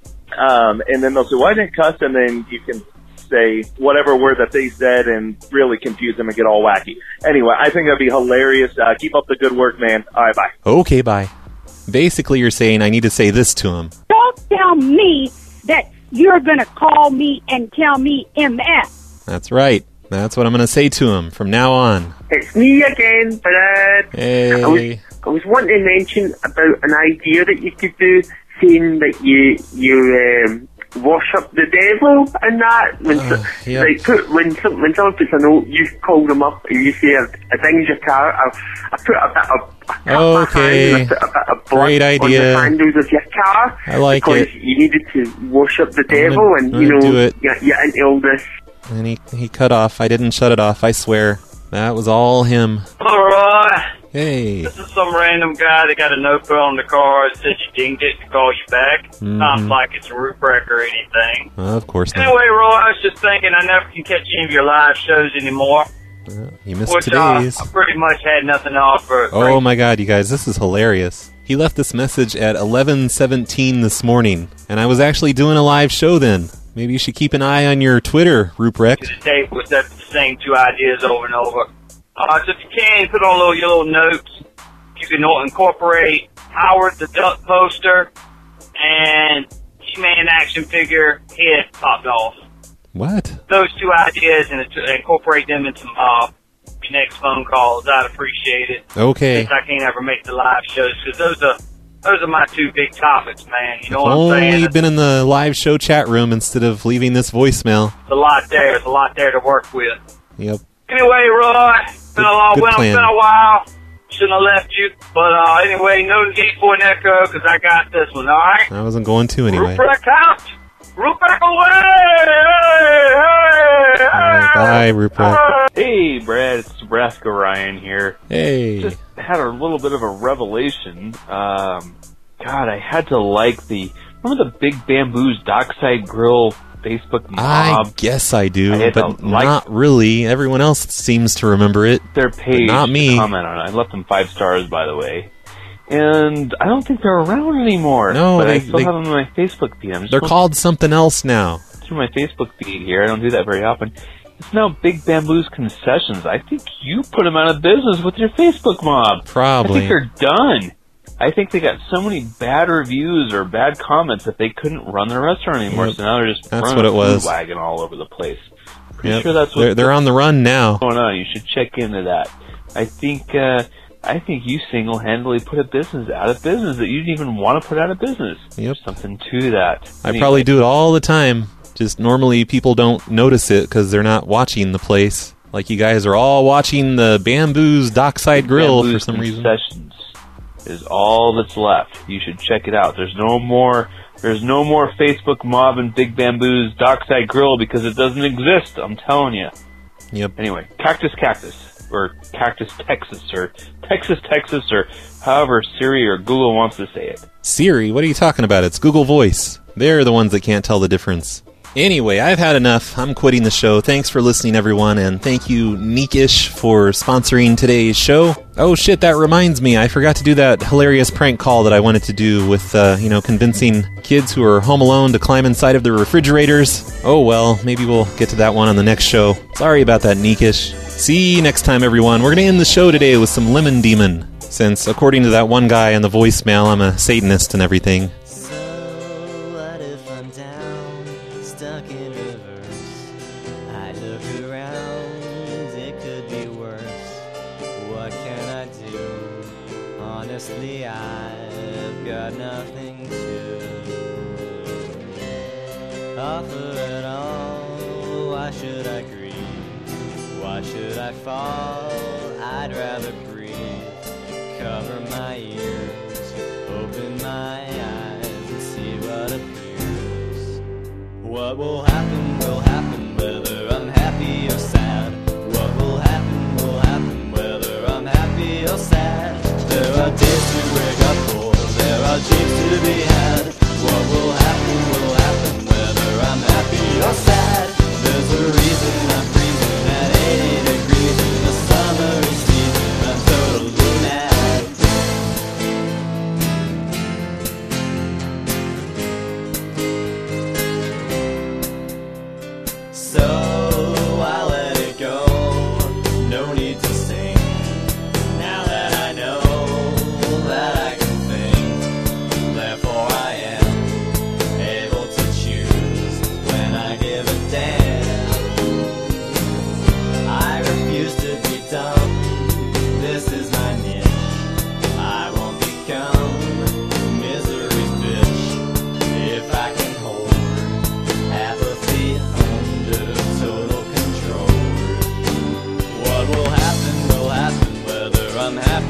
Um, and then they'll say, well, I didn't cuss, and then you can say whatever word that they said and really confuse them and get all wacky. Anyway, I think that'd be hilarious. Uh, keep up the good work, man. All right, bye. Okay, bye. Basically, you're saying I need to say this to him. Don't tell me that you're going to call me and tell me M F. That's right. That's what I'm going to say to him from now on. It's me again, Brad. Hey. I was, I was wanting to mention about an idea that you could do, saying that you you um, wash up the devil and that. When Uh, so, yep. like put when some, when someone puts a note, you call them up and you say, "I dinged your car." I, I put a bit of Okay. I put a bit of blood Great on the idea. handles of your car. I like because it. you needed to wash up the I'm gonna- devil, and I'm you gonna know do it. You're, you're into all this. And he, he cut off. I didn't shut it off, I swear. That was all him. Alright. Hey. This is some random guy that got a note put on the car that said you dinged it to call you back. Mhm. Not like it's a roof wreck or anything. Of course not. Anyway, Roy, I was just thinking I never can catch any of your live shows anymore. You missed Which uh, today's. I pretty much had nothing to offer. Oh my god, you guys, this is hilarious. He left this message at eleven seventeen this morning, and I was actually doing a live show then. Maybe you should keep an eye on your Twitter, Ruprecht. The tape was that the same two ideas over and over. Uh, so if you can, put on little, your little notes. You can incorporate Howard the Duck poster and He-Man action figure head popped off. What? Those two ideas and to incorporate them into uh, your next phone calls. I'd appreciate it. Okay. Since I can't ever make the live shows, because those are those are my two big topics, man. You know If what I'm only saying? you'd been in the live show chat room instead of leaving this voicemail. There's a lot there. There's a lot there to work with. Yep. Anyway, Roy, been a long, good well, it's plan. been a while. Shouldn't have left you, but uh, anyway, no need for an echo because I got this one. All right. I wasn't going to anyway. Ruprecht out. Ruprecht away. Hey, hey, Alright, bye, Ruprecht. Hey, Brad, it's Nebraska Ryan here. Hey. Just had a little bit of a revelation. Um, God, I had to like the, remember the Big Bamboo's Dockside Grill Facebook mob? I guess I do, I had but to like not really. Everyone else seems to remember it. their but page not to me. comment on it. I left them five stars, by the way. And I don't think they're around anymore. No, but they- I still they- have them on my Facebook feed. I'm just They're going called something else now. through my Facebook feed here. I don't do that very often. It's now Big Bamboo's Concessions. I think you put them out of business with your Facebook mob. Probably. I think they're done. I think they got so many bad reviews or bad comments that they couldn't run their restaurant anymore. Yep. So now they're just That's running what a it was. food wagon all over the place. Pretty Yep. sure that's what They're, they're on the run now. going on. You should check into that. I think uh, I think you single-handedly put a business out of business that you didn't even want to put out of business. Yep. There's something to that. I Anyway. probably do it all the time. Just normally people don't notice it because they're not watching the place. Like you guys are all watching the Bamboo's Dockside Grill Bamboo's for some reason. Concessions is all that's left. You should check it out. There's no more. There's no more Facebook mob and Big Bamboo's Dockside Grill because it doesn't exist. I'm telling you. Yep. Anyway, Cactus Cactus or Cactus Texas or Texas Texas or however Siri or Google wants to say it. Siri, what are you talking about? It's Google Voice. They're the ones that can't tell the difference. Anyway, I've had enough. I'm quitting the show. Thanks for listening, everyone, and thank you, Neekish, for sponsoring today's show. Oh shit, that reminds me. I forgot to do that hilarious prank call that I wanted to do with, uh, you know, convincing kids who are home alone to climb inside of their refrigerators. Oh well, maybe we'll get to that one on the next show. Sorry about that, Neekish. See you next time, everyone. We're going to end the show today with some Lemon Demon, since, according to that one guy in the voicemail, I'm a Satanist and everything. What if I'm down, stuck in reverse? I look around, it could be worse. What can I do? Honestly, I've got nothing to offer at all. Why should I grieve? Why should I fall? I'd rather breathe. Cover my ears, open my eyes, and see what appears. What will happen will happen, whether I'm happy or sad. What will happen will happen, whether I'm happy or sad. There are days to wake up for, there are dreams to be had. What will happen will happen, whether I'm happy or sad. There's a reason I'm freezing at eighty degrees in the summer.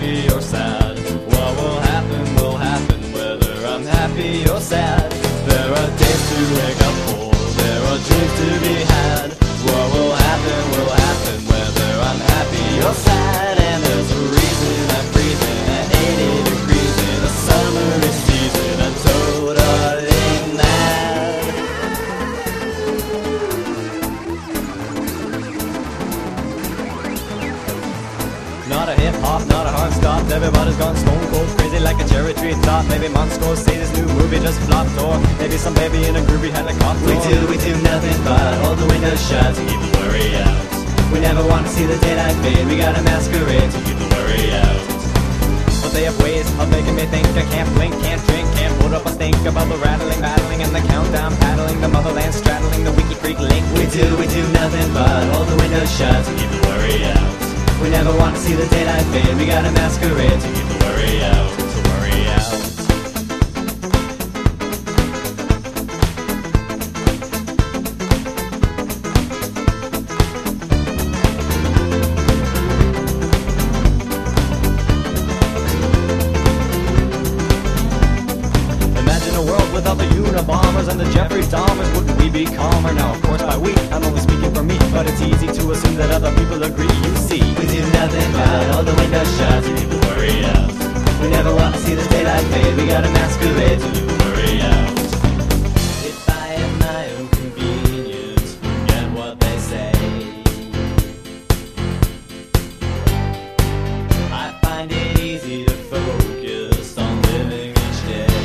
happy or sad. What will happen will happen whether I'm happy or sad. There are days to wake up for, there are dreams to be had. What will happen will happen whether I'm happy or sad. And there's a reason I'm freezing at eighty degrees in a summer season. I'm totally mad. Not a hip hop, not a hard stop. Everybody's gone stone cold crazy like a cherry tree top. Maybe Monsko say this new movie just flopped, or maybe some baby in a groovy helicopter. We do, we do nothing but hold the windows shut to keep the worry out. We never want to see the daylight fade. We gotta masquerade to keep the worry out. But they have ways of making me think I can't blink, can't drink, can't put up a stink about the rattling, battling, and the countdown paddling, the motherland straddling, the Wiki Freak link. We do, we do nothing but hold the windows shut to keep the worry out. We never want to see the daylight fade. We gotta masquerade to keep the worry out, to worry out. Imagine a world without the Unabombers and the Jeffrey Dahmers. Wouldn't we be calmer? Now, of course, by we, I'm only speaking for me, but it's easy to assume that other people agree. You see, we do nothing but hold the windows shut to keep the worry out. We never want to see the daylight fade. We gotta masquerade to keep the worry out. If I am my own convenience, forget what they say. I find it easy to focus on living each day.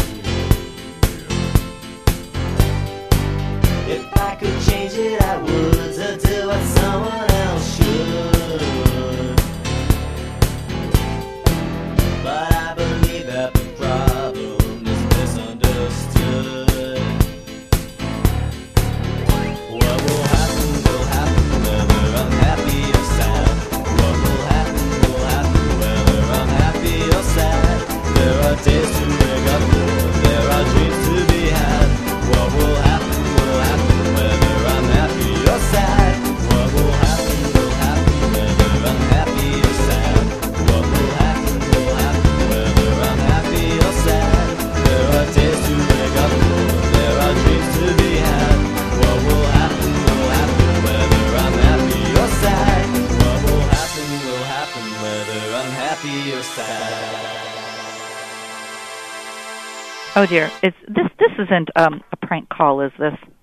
If I could change it, I would, to do what someone else should. But I believe that the problem is misunderstood. What will happen will happen whether I'm happy or sad. What will happen will happen whether I'm happy or sad. There are days to wake up for, there are dreams to be had. What will happen will happen whether I'm happy or sad. What will happen will happen whether I'm happy or sad. What will happen will happen whether I'm happy or sad. There are days to wake up for, there are dreams to be had. What will happen will happen whether I'm happy or sad. What will happen will happen whether I'm happy or sad. Oh dear, it's this. This isn't um, a prank call, is this?